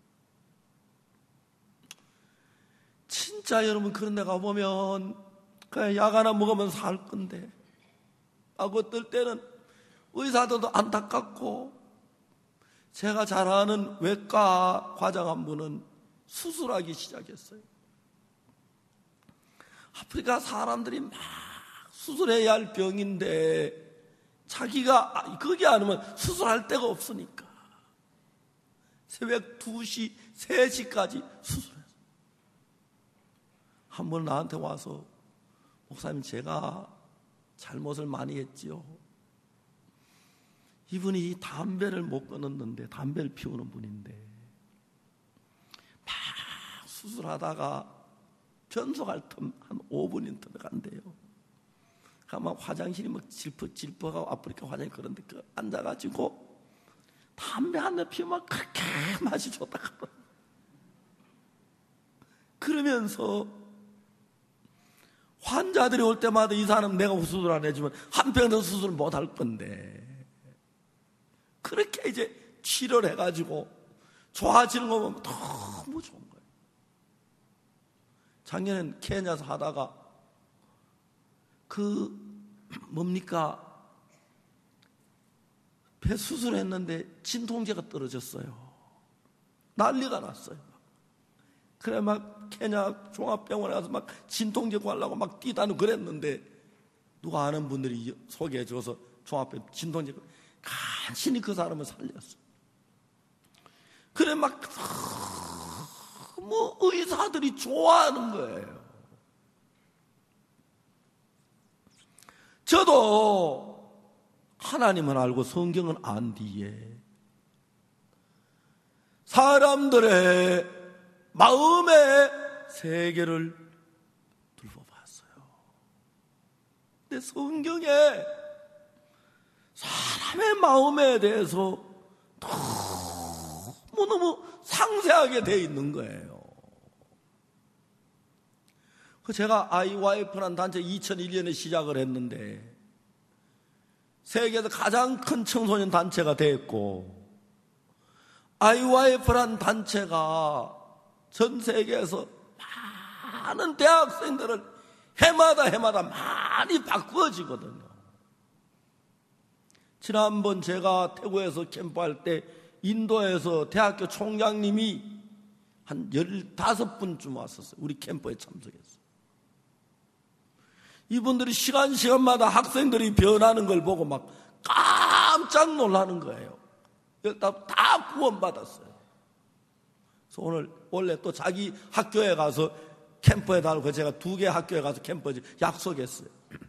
진짜 여러분, 그런 데 가보면 그냥 약 하나 먹으면 살 건데, 아, 어떨 때는 의사들도 안타깝고, 제가 잘 아는 외과 과장 한 분은 수술하기 시작했어요. 아프리카 사람들이 막 수술해야 할 병인데 자기가 거기 안 오면 수술할 데가 없으니까 새벽 두 시, 세 시까지 수술했어요. 한 번 나한테 와서, 목사님, 제가 잘못을 많이 했지요. 이분이 담배를 못 끊었는데, 담배를 피우는 분인데 막 수술하다가 변속할 틈 한 오 분인 틈에 간대요. 아마 화장실이 막 질퍽질퍽하고 아프리카 화장실 그런데 그 앉아가지고 담배 한 대 피우면 그렇게 맛이 좋다 그러. 그러면서 환자들이 올 때마다 이 사람 내가 수술 안 해주면 한평생 수술 못 할 건데, 그렇게 이제 치료를 해가지고 좋아지는 거 보면 너무 좋은 거예요. 작년엔 케냐에서 하다가 그 뭡니까 배 수술했는데 진통제가 떨어졌어요. 난리가 났어요. 그래 막 케냐 종합병원에 가서 막 진통제 구하려고 막 뛰다는 그랬는데, 누가 아는 분들이 소개해줘서 종합병 진통제 간신히 그 사람을 살렸어. 그래 막 뭐 의사들이 좋아하는 거예요. 저도 하나님을 알고 성경을 안 뒤에 사람들의 마음의 세계를 둘러봤어요. 근데 성경에 사람의 마음에 대해서 너무너무 상세하게 되어 있는 거예요. 제가 아이와이프라는 단체 이천일 년에 시작을 했는데 세계에서 가장 큰 청소년 단체가 됐고, 아이와이프라는 단체가 전 세계에서 많은 대학생들을 해마다 해마다 많이 바꾸어지거든요. 지난번 제가 태국에서 캠프할 때 인도에서 대학교 총장님이 한 열다섯 분쯤 왔었어요. 우리 캠프에 참석했어요. 이분들이 시간 시간마다 학생들이 변하는 걸 보고 막 깜짝 놀라는 거예요. 다, 다 구원받았어요. 그래서 오늘 원래 또 자기 학교에 가서 캠프에 달고, 제가 두 개 학교에 가서 캠프에 약속했어요.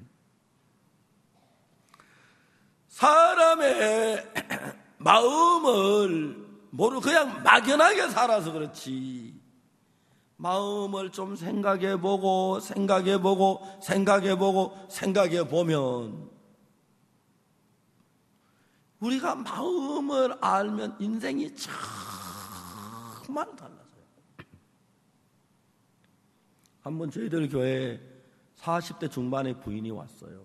사람의 마음을 모르고 그냥 막연하게 살아서 그렇지, 마음을 좀 생각해보고 생각해보고 생각해보고 생각해보면 우리가 마음을 알면 인생이 정말 달라져요. 한번 저희들 교회에 사십 대 중반의 부인이 왔어요.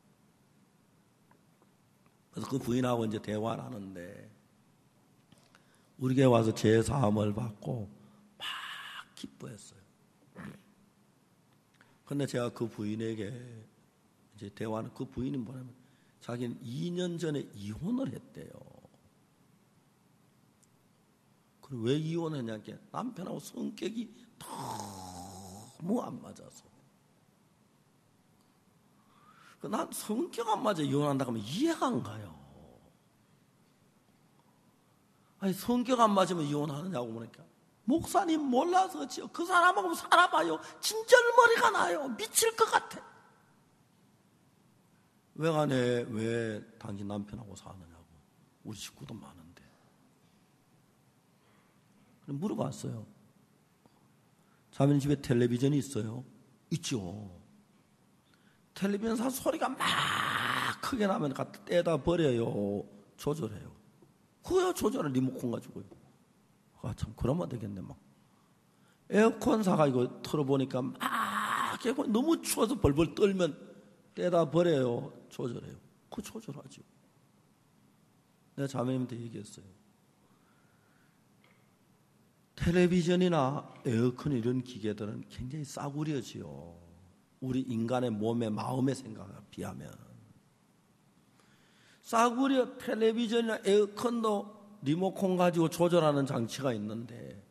그래서 그 부인하고 이제 대화를 하는데, 우리 교회 와서 제사함을 받고 막 기뻐했어요. 그런데 제가 그 부인에게 이제 대화는, 그 부인이 뭐냐면 자기는 이 년 전에 이혼을 했대요. 그리고 왜 이혼했냐니까 남편하고 성격이 너무 안 맞아서. 난 성격 안 맞아 이혼한다고 하면 이해가 안 가요. 아니 성격 안 맞으면 이혼하느냐고 그러니까, 목사님 몰라서 그렇지요. 그 사람하고 살아봐요. 진절머리가 나요. 미칠 것 같아. 외간에 왜 당신 남편하고 사느냐고. 우리 식구도 많은데. 물어봤어요. 자매님 집에 텔레비전이 있어요? 있죠. 텔레비전 사 소리가 막 크게 나면 갖다 떼다 버려요. 조절해요. 그거요 조절을 리모컨 가지고요. 아, 참 그러면 되겠네. 막 에어컨 사가지고 틀어보니까 막 너무 추워서 벌벌 떨면 떼다 버려요. 조절해요. 그거 조절하죠. 내가 자매님한테 얘기했어요. 텔레비전이나 에어컨 이런 기계들은 굉장히 싸구려지요. 우리 인간의 몸의 마음의 생각에 비하면. 싸구려 텔레비전이나 에어컨도 리모컨 가지고 조절하는 장치가 있는데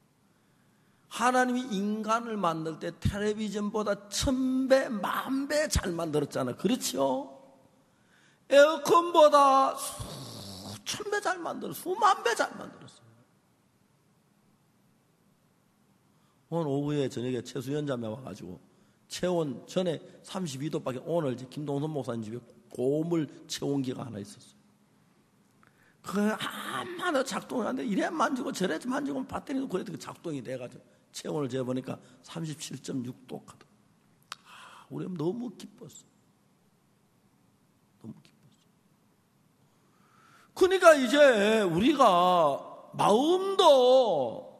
하나님이 인간을 만들 때 텔레비전보다 천배, 만배 잘 만들었잖아요. 그렇죠? 에어컨보다 수천배 잘 만들었어요. 수만배 잘 만들었어요. 오늘 오후에 저녁에 최수연 자매 와가지고 체온 전에 삼십이 도밖에 오늘 이제 김동선 목사님 집에 고물 체온기가 하나 있었어요. 그게 아마도 작동을 하는데 이래 만지고 저래 만지고 배터리도 그래도 작동이 돼가지고 체온을 재보니까 삼십칠 점 육 도거든. 아, 우리 너무 기뻤어. 너무 기뻤어. 그러니까 이제 우리가 마음도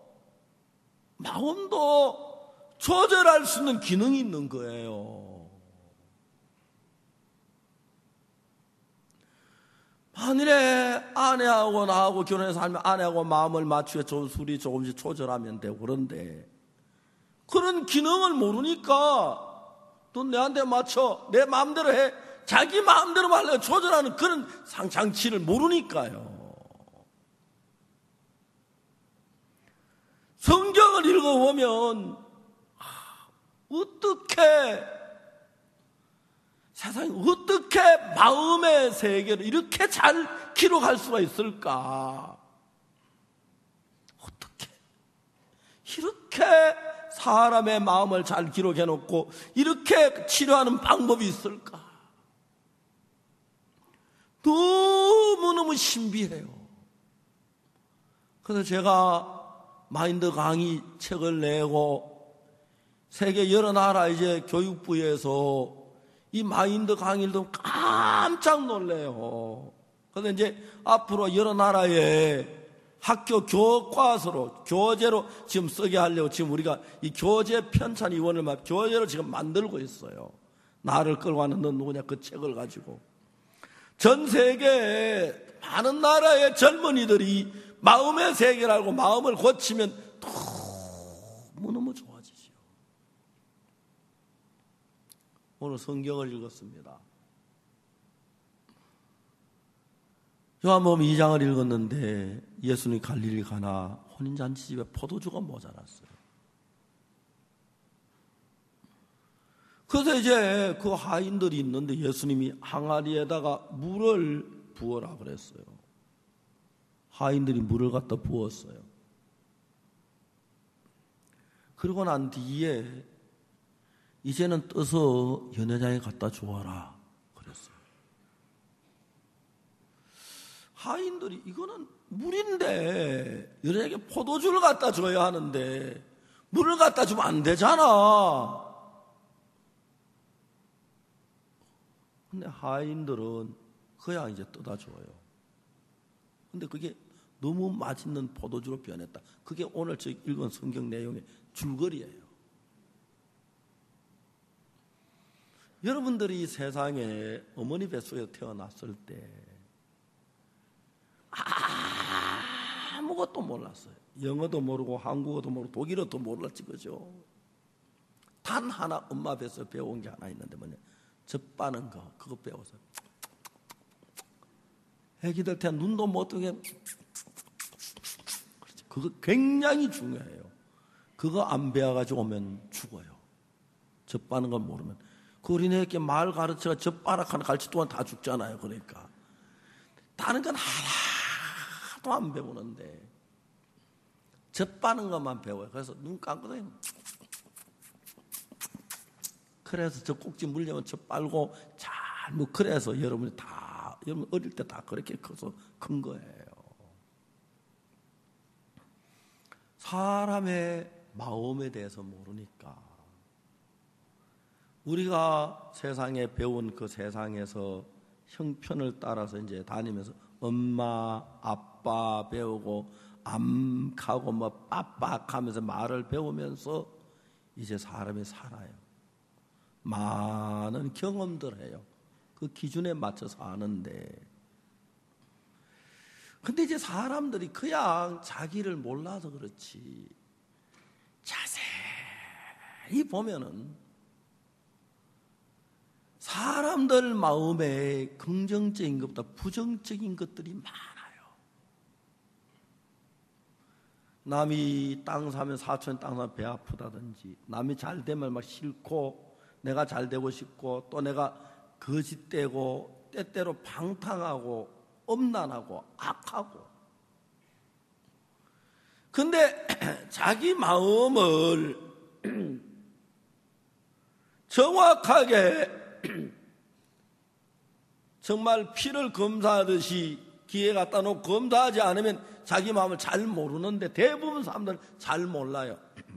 마음도 조절할 수 있는 기능이 있는 거예요. 만일에 아내하고 나하고 결혼해서 살면 아내하고 마음을 맞추어 술이 조금씩 조절하면 되고 그런데 그런 기능을 모르니까 또 내한테 맞춰 내 마음대로 해 자기 마음대로 말려 조절하는 그런 장치를 모르니까요. 성경을 읽어보면 어떻게 세상에 어떻게 마음의 세계를 이렇게 잘 기록할 수가 있을까? 어떻게 이렇게 사람의 마음을 잘 기록해 놓고 이렇게 치료하는 방법이 있을까? 너무너무 신비해요. 그래서 제가 마인드 강의 책을 내고 세계 여러 나라 이제 교육부에서 이 마인드 강의를 듣고 깜짝 놀래요. 그래서 이제 앞으로 여러 나라에 학교 교과서로 교재로 지금 쓰게 하려고 지금 우리가 이 교재 편찬 위원을 막 교재로 지금 만들고 있어요. 나를 끌고 가는 넌 누구냐 그 책을 가지고 전 세계 많은 나라의 젊은이들이 마음의 세계를 알고 마음을 고치면 너무너무 좋아지죠. 오늘 성경을 읽었습니다. 요한복음 이 장을 읽었는데 예수님이 갈릴리 가나 혼인잔치집에 포도주가 모자랐어요. 그래서 이제 그 하인들이 있는데 예수님이 항아리에다가 물을 부어라 그랬어요. 하인들이 물을 갖다 부었어요. 그러고 난 뒤에 이제는 떠서 연회장에 갖다 주어라 그랬어요. 하인들이 이거는 물인데 연회장에 포도주를 갖다 줘야 하는데 물을 갖다 주면 안 되잖아. 근데 하인들은 그야 이제 떠다 줘요. 근데 그게 너무 맛있는 포도주로 변했다. 그게 오늘 저 읽은 성경 내용의 줄거리예요. 여러분들이 세상에 어머니 뱃속에서 태어났을 때 아무것도 몰랐어요. 영어도 모르고 한국어도 모르고 독일어도 몰랐지 그죠? 단 하나 엄마 뱃속에 배운 게 하나 있는데 뭐냐? 젖바는 거 그거 배워서 애기들 때 눈도 못 뜨게 그거 굉장히 중요해요. 그거 안 배워가지고 오면 죽어요. 젖바는 걸 모르면 그 어린애에게 말 가르쳐가 젖바락 하나 가르치 동안 다 죽잖아요. 그러니까 다른 건 하나도 안 배우는데 젖바는 것만 배워요. 그래서 눈 감고도 그래서 젖꼭지 물려면 젖 빨고 잘 뭐 그래서 여러분이 다 여러분 어릴 때 다 그렇게 커서 큰 거예요. 사람의 마음에 대해서 모르니까 우리가 세상에 배운 그 세상에서 형편을 따라서 이제 다니면서 엄마, 아빠 배우고 암하고 뭐 빡빡하면서 말을 배우면서 이제 사람이 살아요. 많은 경험들 해요. 그 기준에 맞춰서 사는데, 근데 이제 사람들이 그냥 자기를 몰라서 그렇지 자세히 보면은 사람들 마음에 긍정적인 것보다 부정적인 것들이 많아요. 남이 땅 사면 사촌 땅 사면 배 아프다든지, 남이 잘 되면 막 싫고 내가 잘 되고 싶고, 또 내가 거짓되고 때때로 방탕하고 엄난하고 악하고. 근데 자기 마음을 정확하게 정말 피를 검사하듯이 기에 갖다 놓고 검사하지 않으면 자기 마음을 잘 모르는데, 대부분 사람들은 잘 몰라요.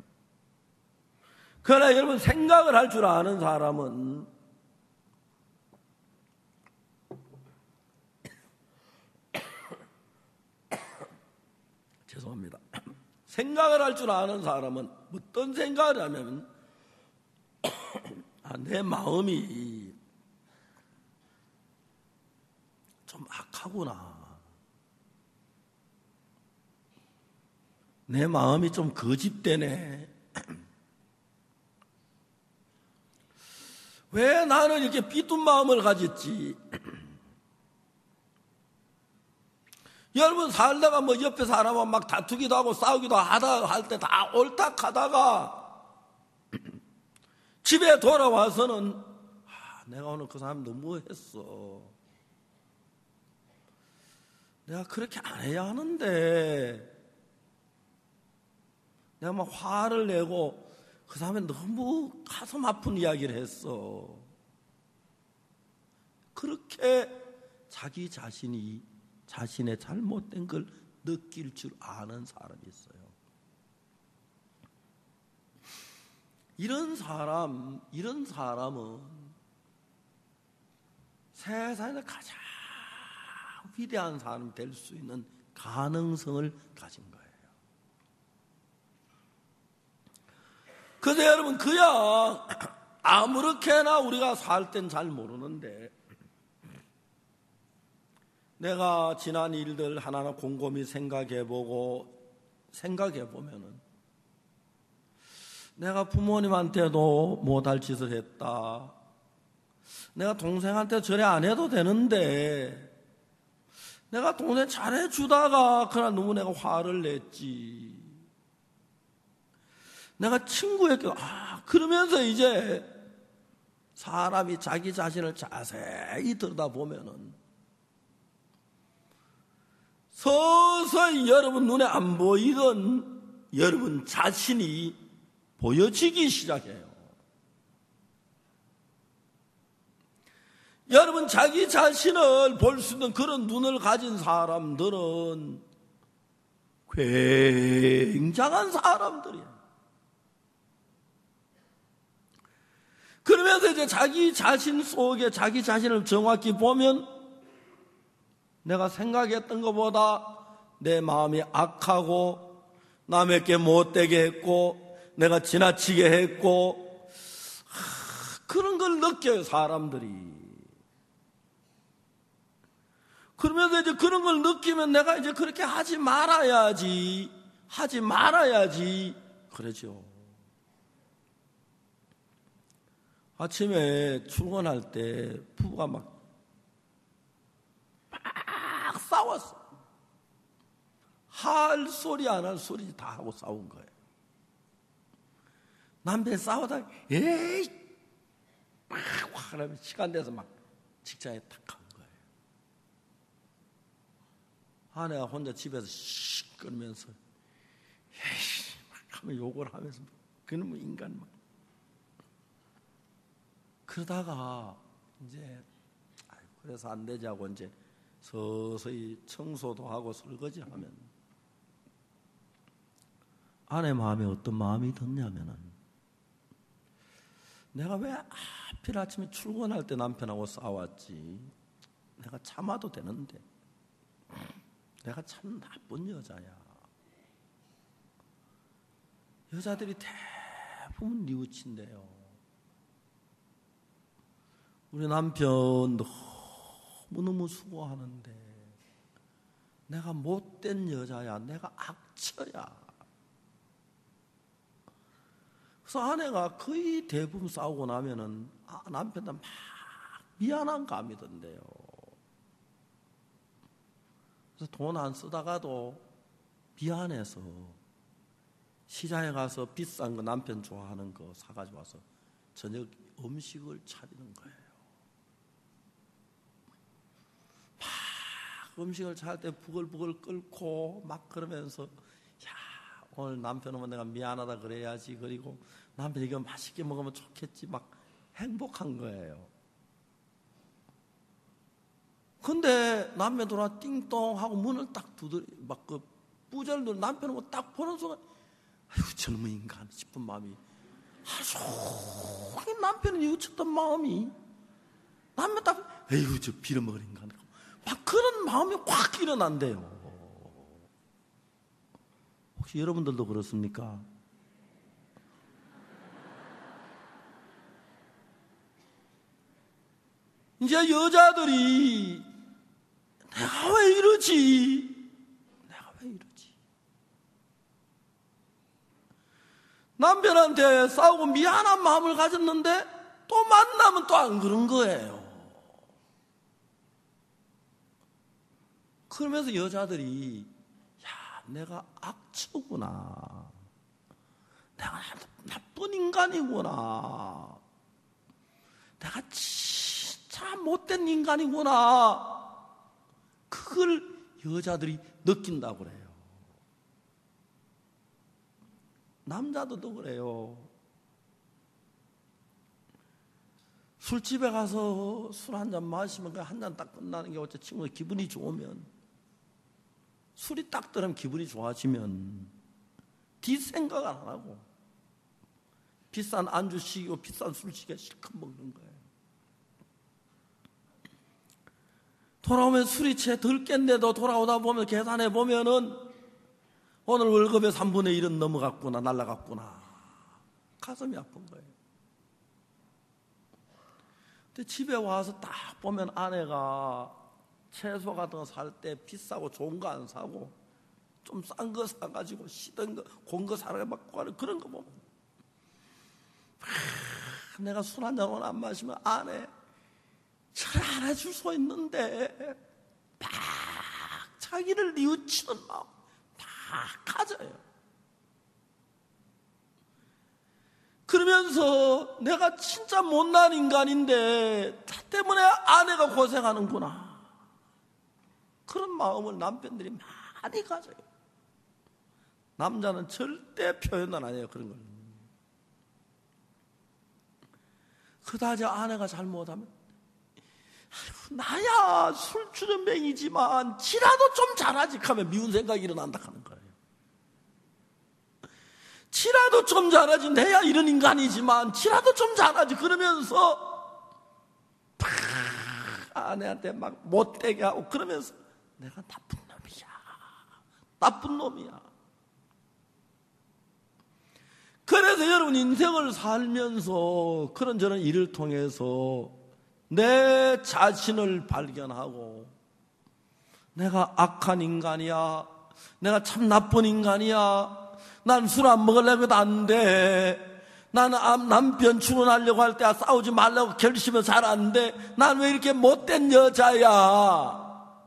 그러나 여러분, 생각을 할 줄 아는 사람은 죄송합니다. 생각을 할 줄 아는 사람은 어떤 생각을 하면 아, 내 마음이 좀 악하구나, 내 마음이 좀 거짓되네, 왜 나는 이렇게 삐뚤 마음을 가졌지. 여러분, 살다가 뭐 옆에 사람하고 막 다투기도 하고 싸우기도 하다 할 때 다 옳딱 하다가 집에 돌아와서는 아, 내가 오늘 그 사람 너무했어, 내가 그렇게 안 해야 하는데, 내가 막 화를 내고 그 사람이 너무 가슴 아픈 이야기를 했어. 그렇게 자기 자신이 자신의 잘못된 걸 느낄 줄 아는 사람이 있어요. 이런 사람, 이런 사람은 세상에서 가장 위대한 사람이 될 수 있는 가능성을 가진 거예요. 그래서 여러분, 그냥 아무렇게나 우리가 살 땐 잘 모르는데, 내가 지난 일들 하나하나 곰곰이 생각해보고 생각해보면은 내가 부모님한테도 못할 짓을 했다, 내가 동생한테 저래 안 해도 되는데 내가 동생 잘해주다가 그러나 너무 내가 화를 냈지, 내가 친구에게 아 그러면서 이제 사람이 자기 자신을 자세히 들여다보면은 서서히 여러분 눈에 안 보이던 여러분 자신이 보여지기 시작해요. 여러분, 자기 자신을 볼 수 있는 그런 눈을 가진 사람들은 굉장한 사람들이에요. 그러면서 이제 자기 자신 속에 자기 자신을 정확히 보면 내가 생각했던 것보다 내 마음이 악하고 남에게 못되게 했고 내가 지나치게 했고 하, 그런 걸 느껴요, 사람들이. 그러면서 이제 그런 걸 느끼면 내가 이제 그렇게 하지 말아야지, 하지 말아야지 그러죠. 아침에 출근할 때 부부가 막, 막 싸웠어. 할 소리 안 할 소리 다 하고 싸운 거예요. 남편 싸우다가 에이 막 화나면 시간 돼서 막 직장에 탁 간 거예요. 아내가 혼자 집에서 씩 끓으면서 에이 막 하면 욕을 하면서 그놈의 인간 막. 그러다가 이제 그래서 안 되지 하고 이제 서서히 청소도 하고 설거지하면 아내 마음에 어떤 마음이 든냐면은 내가 왜 하필 아침에 출근할 때 남편하고 싸웠지? 내가 참아도 되는데 내가 참 나쁜 여자야. 여자들이 대부분 뉘우친대요. 우리 남편 너무너무 수고하는데 내가 못된 여자야. 내가 악처야. 그래서 아내가 거의 대부분 싸우고 나면은 아, 남편도 막 미안한 감이 든대요. 그래서 돈 안 쓰다가도 미안해서 시장에 가서 비싼 거 남편 좋아하는 거 사가지고 와서 저녁 음식을 차리는 거예요. 막 음식을 차릴 때 부글부글 끓고 막 그러면서 야 오늘 남편 오면 내가 미안하다 그래야지. 그리고 남편이 이거 맛있게 먹으면 좋겠지. 막 행복한 거예요. 근데 남편 들어와 띵동 하고 문을 딱 두드리 막 그 뿌절들 남편 오고 딱 보는 순간 아이고 저놈의 인간 싶은 마음이 하루 종일 남편을 뉘우쳤던 마음이 남편 딱 에이구 저 빌어먹을 인간 막 그런 마음이 확 일어난대요. 혹시 여러분들도 그렇습니까? 이제 여자들이 내가 왜 이러지? 내가 왜 이러지? 남편한테 싸우고 미안한 마음을 가졌는데 또 만나면 또 안 그런 거예요. 그러면서 여자들이 야 내가 악처구나. 내가 나쁜 인간이구나. 내가 진짜 못된 인간이구나. 그걸 여자들이 느낀다고 그래요. 남자들도 그래요. 술집에 가서 술 한 잔 마시면 한 잔 딱 끝나는 게 어째 친구가 기분이 좋으면 술이 딱 들으면 기분이 좋아지면 뒷 생각 안 하고 비싼 안주 시키고 비싼 술 시키고 실컷 먹는 거예요. 돌아오면 술이 채 덜 깼는데도 돌아오다 보면 계산해 보면은 오늘 월급의 삼분의 일은 넘어갔구나, 날라갔구나. 가슴이 아픈 거예요. 근데 집에 와서 딱 보면 아내가 채소 같은 거 살 때 비싸고 좋은 거 안 사고 좀 싼 거 사가지고 시든 거, 곤 거 사러 갖고 가는 그런 거 보면 하, 내가 술 한 잔 안 마시면 아내 잘 알아줄 수 있는데 막 자기를 뉘우치는 마음 막 가져요. 그러면서 내가 진짜 못난 인간인데 나 때문에 아내가 고생하는구나. 그런 마음을 남편들이 많이 가져요. 남자는 절대 표현은 안 해요. 그런 걸. 그다지 아내가 잘못하면 아이고, 나야 술주전뱅이지만 지라도 좀 잘하지 하면 미운 생각이 일어난다 하는 거예요. 지라도 좀 잘하지. 내야 이런 인간이지만 지라도 좀 잘하지. 그러면서 팍 아내한테 막 못되게 하고 그러면서 내가 나쁜 놈이야. 나쁜 놈이야. 그래서 여러분 인생을 살면서 그런저런 일을 통해서 내 자신을 발견하고 내가 악한 인간이야. 내가 참 나쁜 인간이야. 난 술 안 먹으려고 해도 안 돼. 나는 남편 출근하려고 할 때 싸우지 말라고 결심을 잘 안 돼. 난 왜 이렇게 못된 여자야.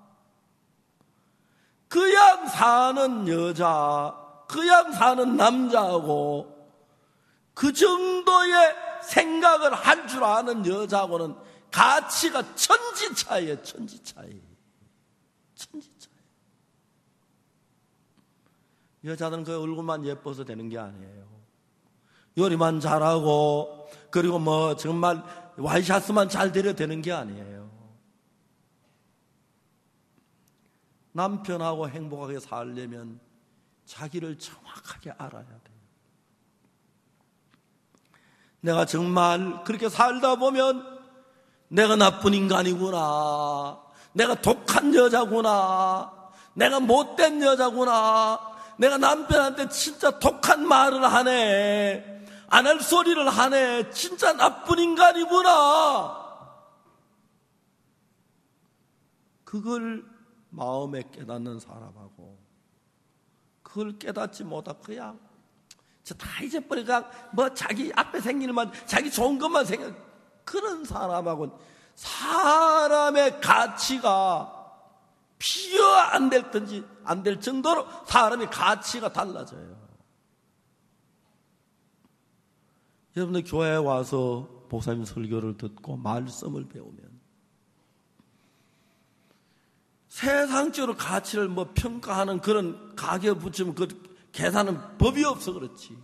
그냥 사는 여자, 그냥 사는 남자하고 그 정도의 생각을 할 줄 아는 여자하고는 가치가 천지 차이예요. 천지 차이. 천지 차이. 여자들은 그 얼굴만 예뻐서 되는 게 아니에요. 요리만 잘하고 그리고 뭐 정말 와이셔츠만 잘 되려 되는 게 아니에요. 남편하고 행복하게 살려면 자기를 정확하게 알아야 돼요. 내가 정말 그렇게 살다 보면 내가 나쁜 인간이구나, 내가 독한 여자구나, 내가 못된 여자구나, 내가 남편한테 진짜 독한 말을 하네, 안 할 소리를 하네, 진짜 나쁜 인간이구나. 그걸 마음에 깨닫는 사람하고, 그걸 깨닫지 못하고 그냥 다 잊어버리고 뭐 자기 앞에 생기는 만, 자기 좋은 것만 생각, 그런 사람하고는 사람의 가치가 비교 안 될든지 안 될 정도로 사람의 가치가 달라져요. 여러분들 교회에 와서 목사님 설교를 듣고 말씀을 배우면 세상적으로 가치를 뭐 평가하는 그런 가격 붙이면 그 계산은 법이 없어 그렇지.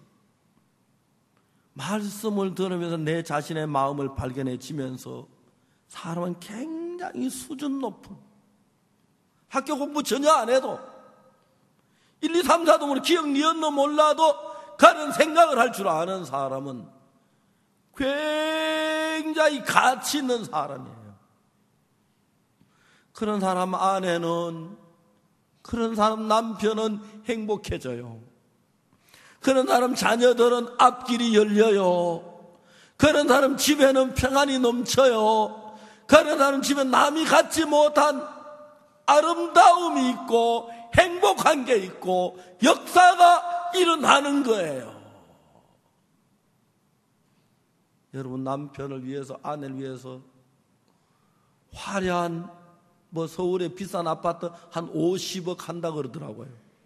말씀을 들으면서 내 자신의 마음을 발견해지면서 사람은 굉장히 수준 높은, 학교 공부 전혀 안 해도 일, 이, 삼, 사등으로 기억 니었노 몰라도 그런 생각을 할 줄 아는 사람은 굉장히 가치 있는 사람이에요. 그런 사람 안에는, 그런 사람 남편은 행복해져요. 그런 사람 자녀들은 앞길이 열려요. 그런 사람 집에는 평안이 넘쳐요. 그런 사람 집에 남이 갖지 못한 아름다움이 있고 행복한 게 있고 역사가 일어나는 거예요. 여러분, 남편을 위해서, 아내를 위해서 화려한 뭐 서울의 비싼 아파트 한 오십억 한다 그러더라고요.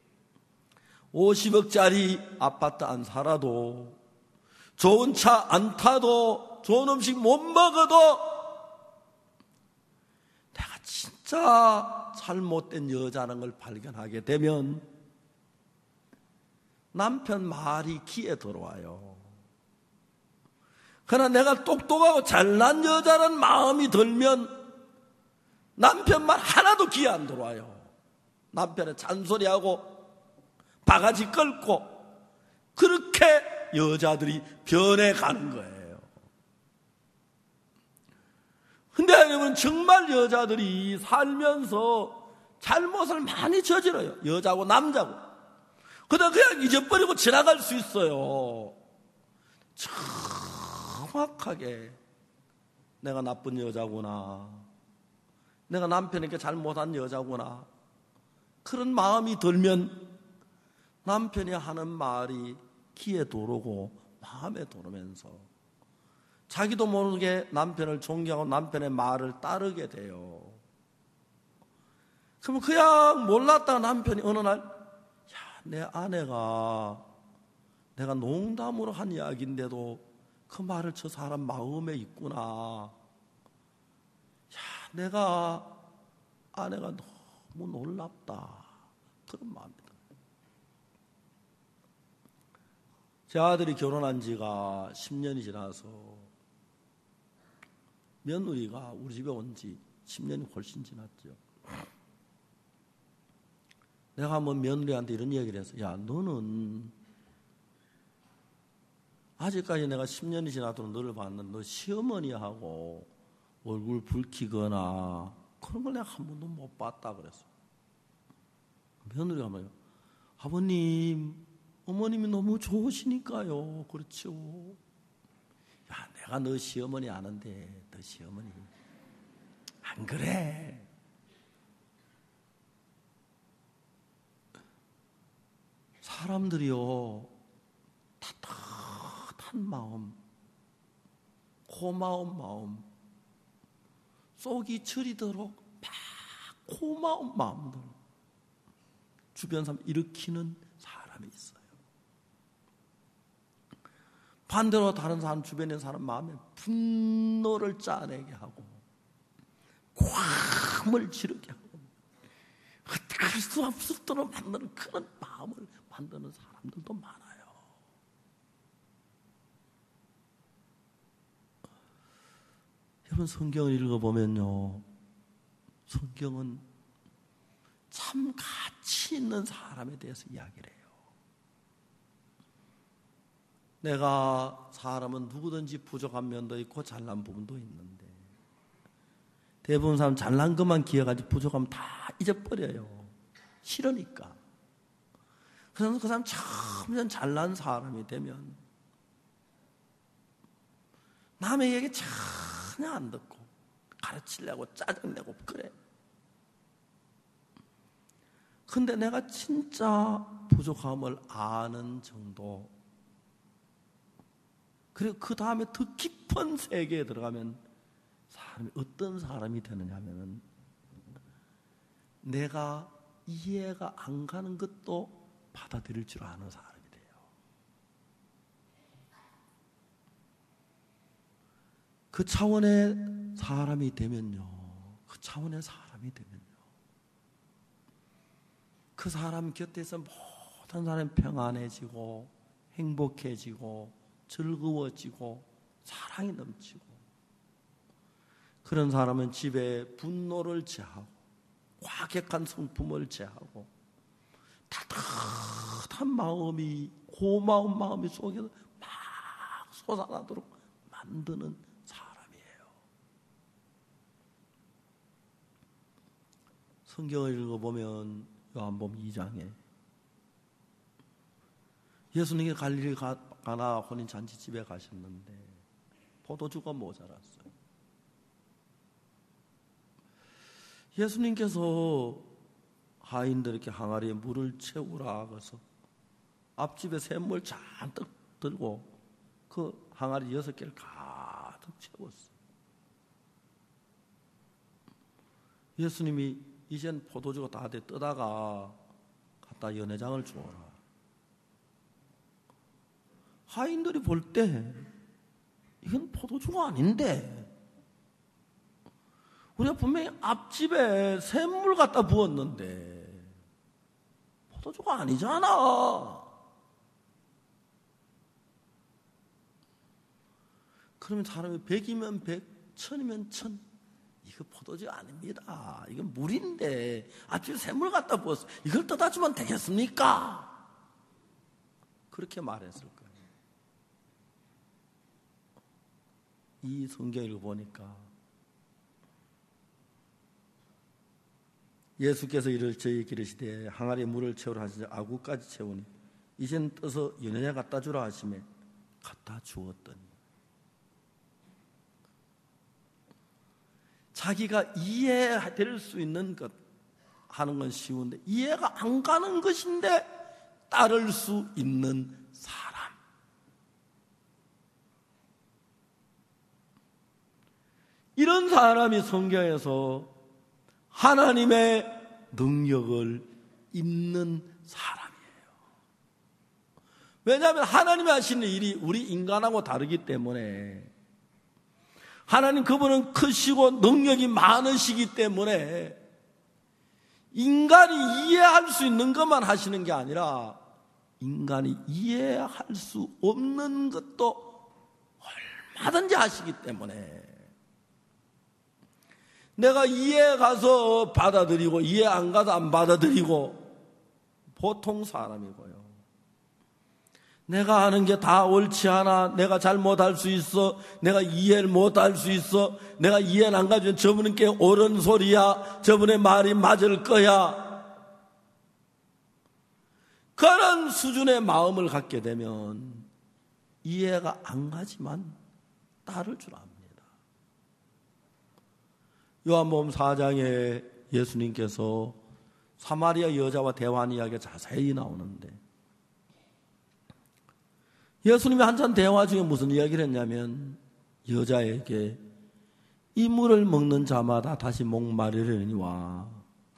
오십억짜리 아파트 안 살아도, 좋은 차 안 타도, 좋은 음식 못 먹어도 내가 진짜 잘못된 여자라는 걸 발견하게 되면 남편 말이 귀에 들어와요. 그러나 내가 똑똑하고 잘난 여자라는 마음이 들면 남편 말 하나도 귀에 안 들어와요. 남편의 잔소리하고 바가지 끌고 그렇게 여자들이 변해가는 거예요. 근데 여러분, 정말 여자들이 살면서 잘못을 많이 저질러요. 여자고 남자고. 그러다 그냥 잊어버리고 지나갈 수 있어요. 정확하게 내가 나쁜 여자구나, 내가 남편에게 잘못한 여자구나, 그런 마음이 들면 남편이 하는 말이 귀에 들어오고 마음에 들으면서 자기도 모르게 남편을 존경하고 남편의 말을 따르게 돼요. 그러면 그냥 몰랐다가 남편이 어느 날, 야, 내 아내가 내가 농담으로 한 이야기인데도 그 말을 저 사람 마음에 있구나. 야, 내가 아내가 너무 놀랍다, 그런 마음이다. 제 아들이 결혼한 지가 십 년이 지나서 며느리가 우리 집에 온 지 십 년이 훨씬 지났죠. 내가 한번 며느리한테 이런 얘기를 했어. 야, 너는 아직까지 내가 십 년이 지나도록 너를 봤는데 너 시어머니하고 얼굴 붉히거나 그런 걸 내가 한 번도 못 봤다 그랬어. 며느리가 뭐예요? 아버님, 어머님이 너무 좋으시니까요. 그렇죠. 야, 내가 너 시어머니 아는데 너 시어머니 안 그래. 사람들이요, 따뜻한 마음, 고마운 마음, 속이 저리도록 막 고마운 마음들 주변 사람 일으키는 사람이 있어요. 반대로 다른 사람, 주변에 있는 사람 마음에 분노를 짜내게 하고 괭을 지르게 하고 어떻게 수 없을도록 만드는 그런 마음을 만드는 사람들도 많아요. 여러분, 성경을 읽어보면요, 성경은 참 참 가치 있는 사람에 대해서 이야기를 해요. 내가 사람은 누구든지 부족한 면도 있고 잘난 부분도 있는데 대부분 사람 잘난 것만 기억하지 부족하면 다 잊어버려요. 싫으니까. 그래서 그 사람 참 잘난 사람이 되면 남의 얘기 전혀 안 듣고 가르치려고 짜증내고 그래. 근데 내가 진짜 부족함을 아는 정도, 그리고 그 다음에 더 깊은 세계에 들어가면 사람이 어떤 사람이 되느냐 하면은 내가 이해가 안 가는 것도 받아들일 줄 아는 사람이 돼요. 그 차원의 사람이 되면요, 그 차원의 사람이 되면요, 그 사람 곁에서 모든 사람이 평안해지고 행복해지고 즐거워지고 사랑이 넘치고, 그런 사람은 집에 분노를 제하고 과격한 성품을 제하고 따뜻한 마음이, 고마운 마음이 속에서 막 솟아나도록 만드는 사람이에요. 성경을 읽어보면 요한복음 이 장에 예수님이 갈릴리 가나 혼인 잔치집에 가셨는데 포도주가 모자랐어요. 예수님께서 하인들에게 항아리에 물을 채우라 그래서 앞집에 샘물 잔뜩 들고 그 항아리 여섯 개를 가득 채웠어요. 예수님이 이젠 포도주가 다 돼 뜨다가 갖다 연회장을 주어라. 하인들이 볼 때 이건 포도주가 아닌데, 우리가 분명히 앞집에 샘물 갖다 부었는데 포도주가 아니잖아. 그러면 사람이 백이면 백, 천이면 천, 이거 포도주 아닙니다. 이건 물인데 앞집에 샘물 갖다 부었어. 이걸 떠다 주면 되겠습니까? 그렇게 말했을 거예요. 이 성경을 보니까 예수께서 이를 저희에게 이르시되 항아리에 물을 채우라 하시자 아구까지 채우니 이젠 떠서 연회장에 갖다 주라 하시매 갖다 주었더니, 자기가 이해될 수 있는 것 하는 건 쉬운데 이해가 안 가는 것인데 따를 수 있는 사람, 이런 사람이 성경에서 하나님의 능력을 입는 사람이에요. 왜냐하면 하나님이 하시는 일이 우리 인간하고 다르기 때문에, 하나님 그분은 크시고 능력이 많으시기 때문에 인간이 이해할 수 있는 것만 하시는 게 아니라 인간이 이해할 수 없는 것도 얼마든지 하시기 때문에 내가 이해 가서 받아들이고 이해 안 가서 안 받아들이고 보통 사람이고요. 내가 하는 게 다 옳지 않아. 내가 잘못할 수 있어. 내가 이해를 못할 수 있어. 내가 이해를 안 가지면 저분께 옳은 소리야. 저분의 말이 맞을 거야. 그런 수준의 마음을 갖게 되면 이해가 안 가지만 따를 줄 압니다. 요한복음 사 장에 예수님께서 사마리아 여자와 대화한 이야기가 자세히 나오는데, 예수님이 한참 대화 중에 무슨 이야기를 했냐면 여자에게 이 물을 먹는 자마다 다시 목마르려니와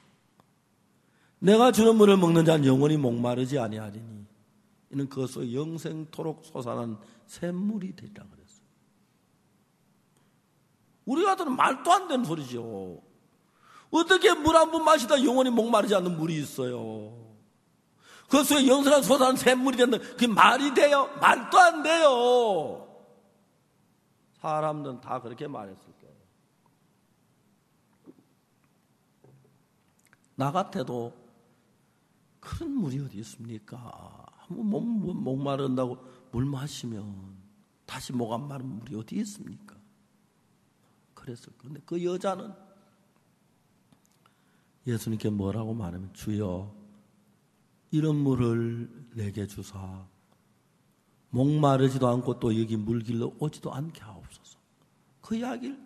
내가 주는 물을 먹는 자는 영원히 목마르지 아니하리니 이는 그것으로 영생토록 솟아난 샘물이 되리라 그랬어요. 우리가 들은 말도 안 되는 소리죠. 어떻게 물 한 번 마시다 영원히 목마르지 않는 물이 있어요? 그것으로 영생한 솟아난 샘물이 된다. 그게 말이 돼요? 말도 안 돼요. 사람들은 다 그렇게 말했을 거예요. 나 같아도 그런 물이 어디 있습니까? 한번 목, 목 마른다고 물 마시면 다시 목 안 마른 물이 어디 있습니까? 그랬을 건데 그 여자는 예수님께 뭐라고 말하면 주여 이런 물을 내게 주사 목마르지도 않고 또 여기 물길로 오지도 않게 하옵소서. 그 이야기를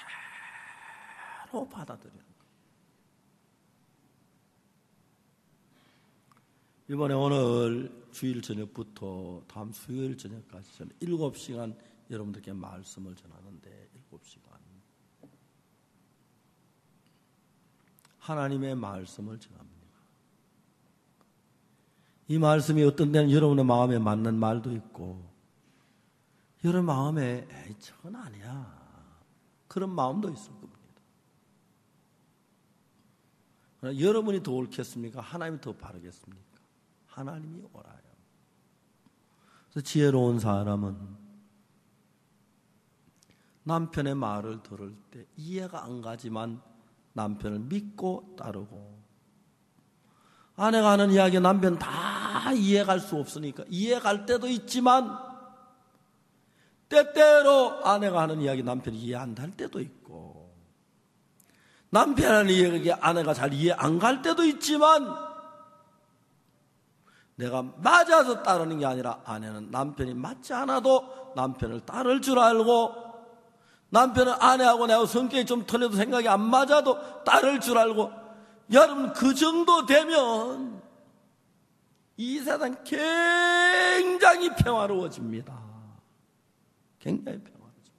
그대로 받아들이는 거예요. 이번에 오늘 주일 저녁부터 다음 수요일 저녁까지 저는 일곱 시간 여러분들께 말씀을 전하는데 일곱 시간 하나님의 말씀을 전합니다. 이 말씀이 어떤 때는 여러분의 마음에 맞는 말도 있고 여러분 마음에 에이 저건 아니야 그런 마음도 있을 겁니다. 그러나 여러분이 더 옳겠습니까? 하나님이 더 바르겠습니까? 하나님이 옳아요. 그래서 지혜로운 사람은 남편의 말을 들을 때 이해가 안 가지만 남편을 믿고 따르고 아내가 하는 이야기 남편 다 이해갈 수 없으니까 이해갈 때도 있지만 때때로 아내가 하는 이야기 남편이 이해 안 할 때도 있고 남편이 하는 이야기 아내가 잘 이해 안 갈 때도 있지만 내가 맞아서 따르는 게 아니라 아내는 남편이 맞지 않아도 남편을 따를 줄 알고 남편은 아내하고 내하고 성격이 좀 틀려도 생각이 안 맞아도 따를 줄 알고 여러분 그 정도 되면 이 세상 굉장히 평화로워집니다. 굉장히 평화로워집니다.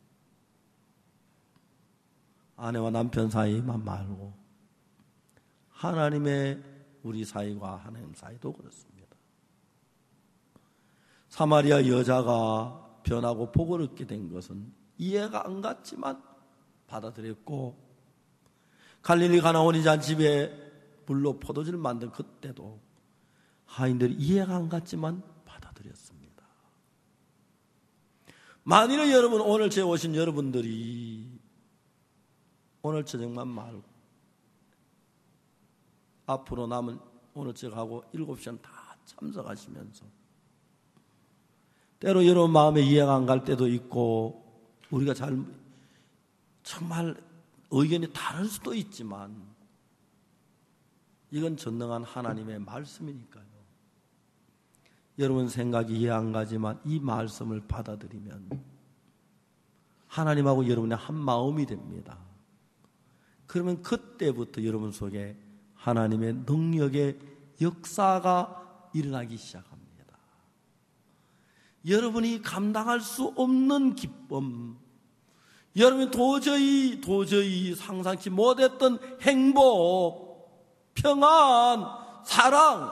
아내와 남편 사이만 말고 하나님의 우리 사이와 하나님 사이도 그렇습니다. 사마리아 여자가 변하고 복을 얻게 된 것은 이해가 안 갔지만 받아들였고 갈릴리 가나 혼인잔 집에 물로 포도주를 만든 그때도 하인들이 이해가 안 갔지만 받아들였습니다. 만일에 여러분 오늘 제 오신 여러분들이 오늘 저녁만 말고 앞으로 남은 오늘 저녁하고 일곱 시간 다 참석하시면서 때로 여러분 마음에 이해가 안 갈 때도 있고 우리가 잘 정말 의견이 다를 수도 있지만 이건 전능한 하나님의 말씀이니까요. 여러분 생각이 이해 안 가지만 이 말씀을 받아들이면 하나님하고 여러분의 한 마음이 됩니다. 그러면 그때부터 여러분 속에 하나님의 능력의 역사가 일어나기 시작합니다. 여러분이 감당할 수 없는 기쁨, 여러분이 도저히 도저히 상상치 못했던 행복, 평안, 사랑,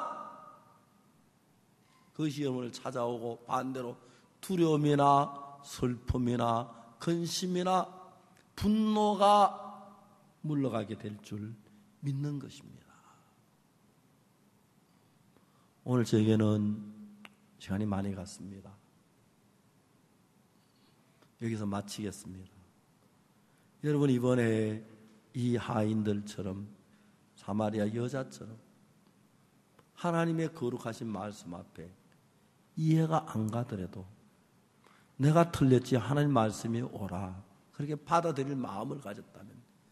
그것이 여러분을 찾아오고 반대로 두려움이나 슬픔이나 근심이나 분노가 물러가게 될 줄 믿는 것입니다. 오늘 저에게는 시간이 많이 갔습니다. 여기서 마치겠습니다. 여러분 이번에 이 하인들처럼 사마리아 여자처럼 하나님의 거룩하신 말씀 앞에 이해가 안 가더라도 내가 틀렸지 하나님 말씀이 옳아 그렇게 받아들일 마음을 가졌다면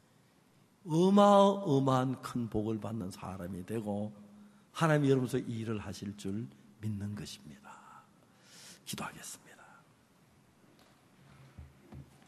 어마어마한 큰 복을 받는 사람이 되고 하나님이 여러분께서 일을 하실 줄 믿는 것입니다. 기도하겠습니다.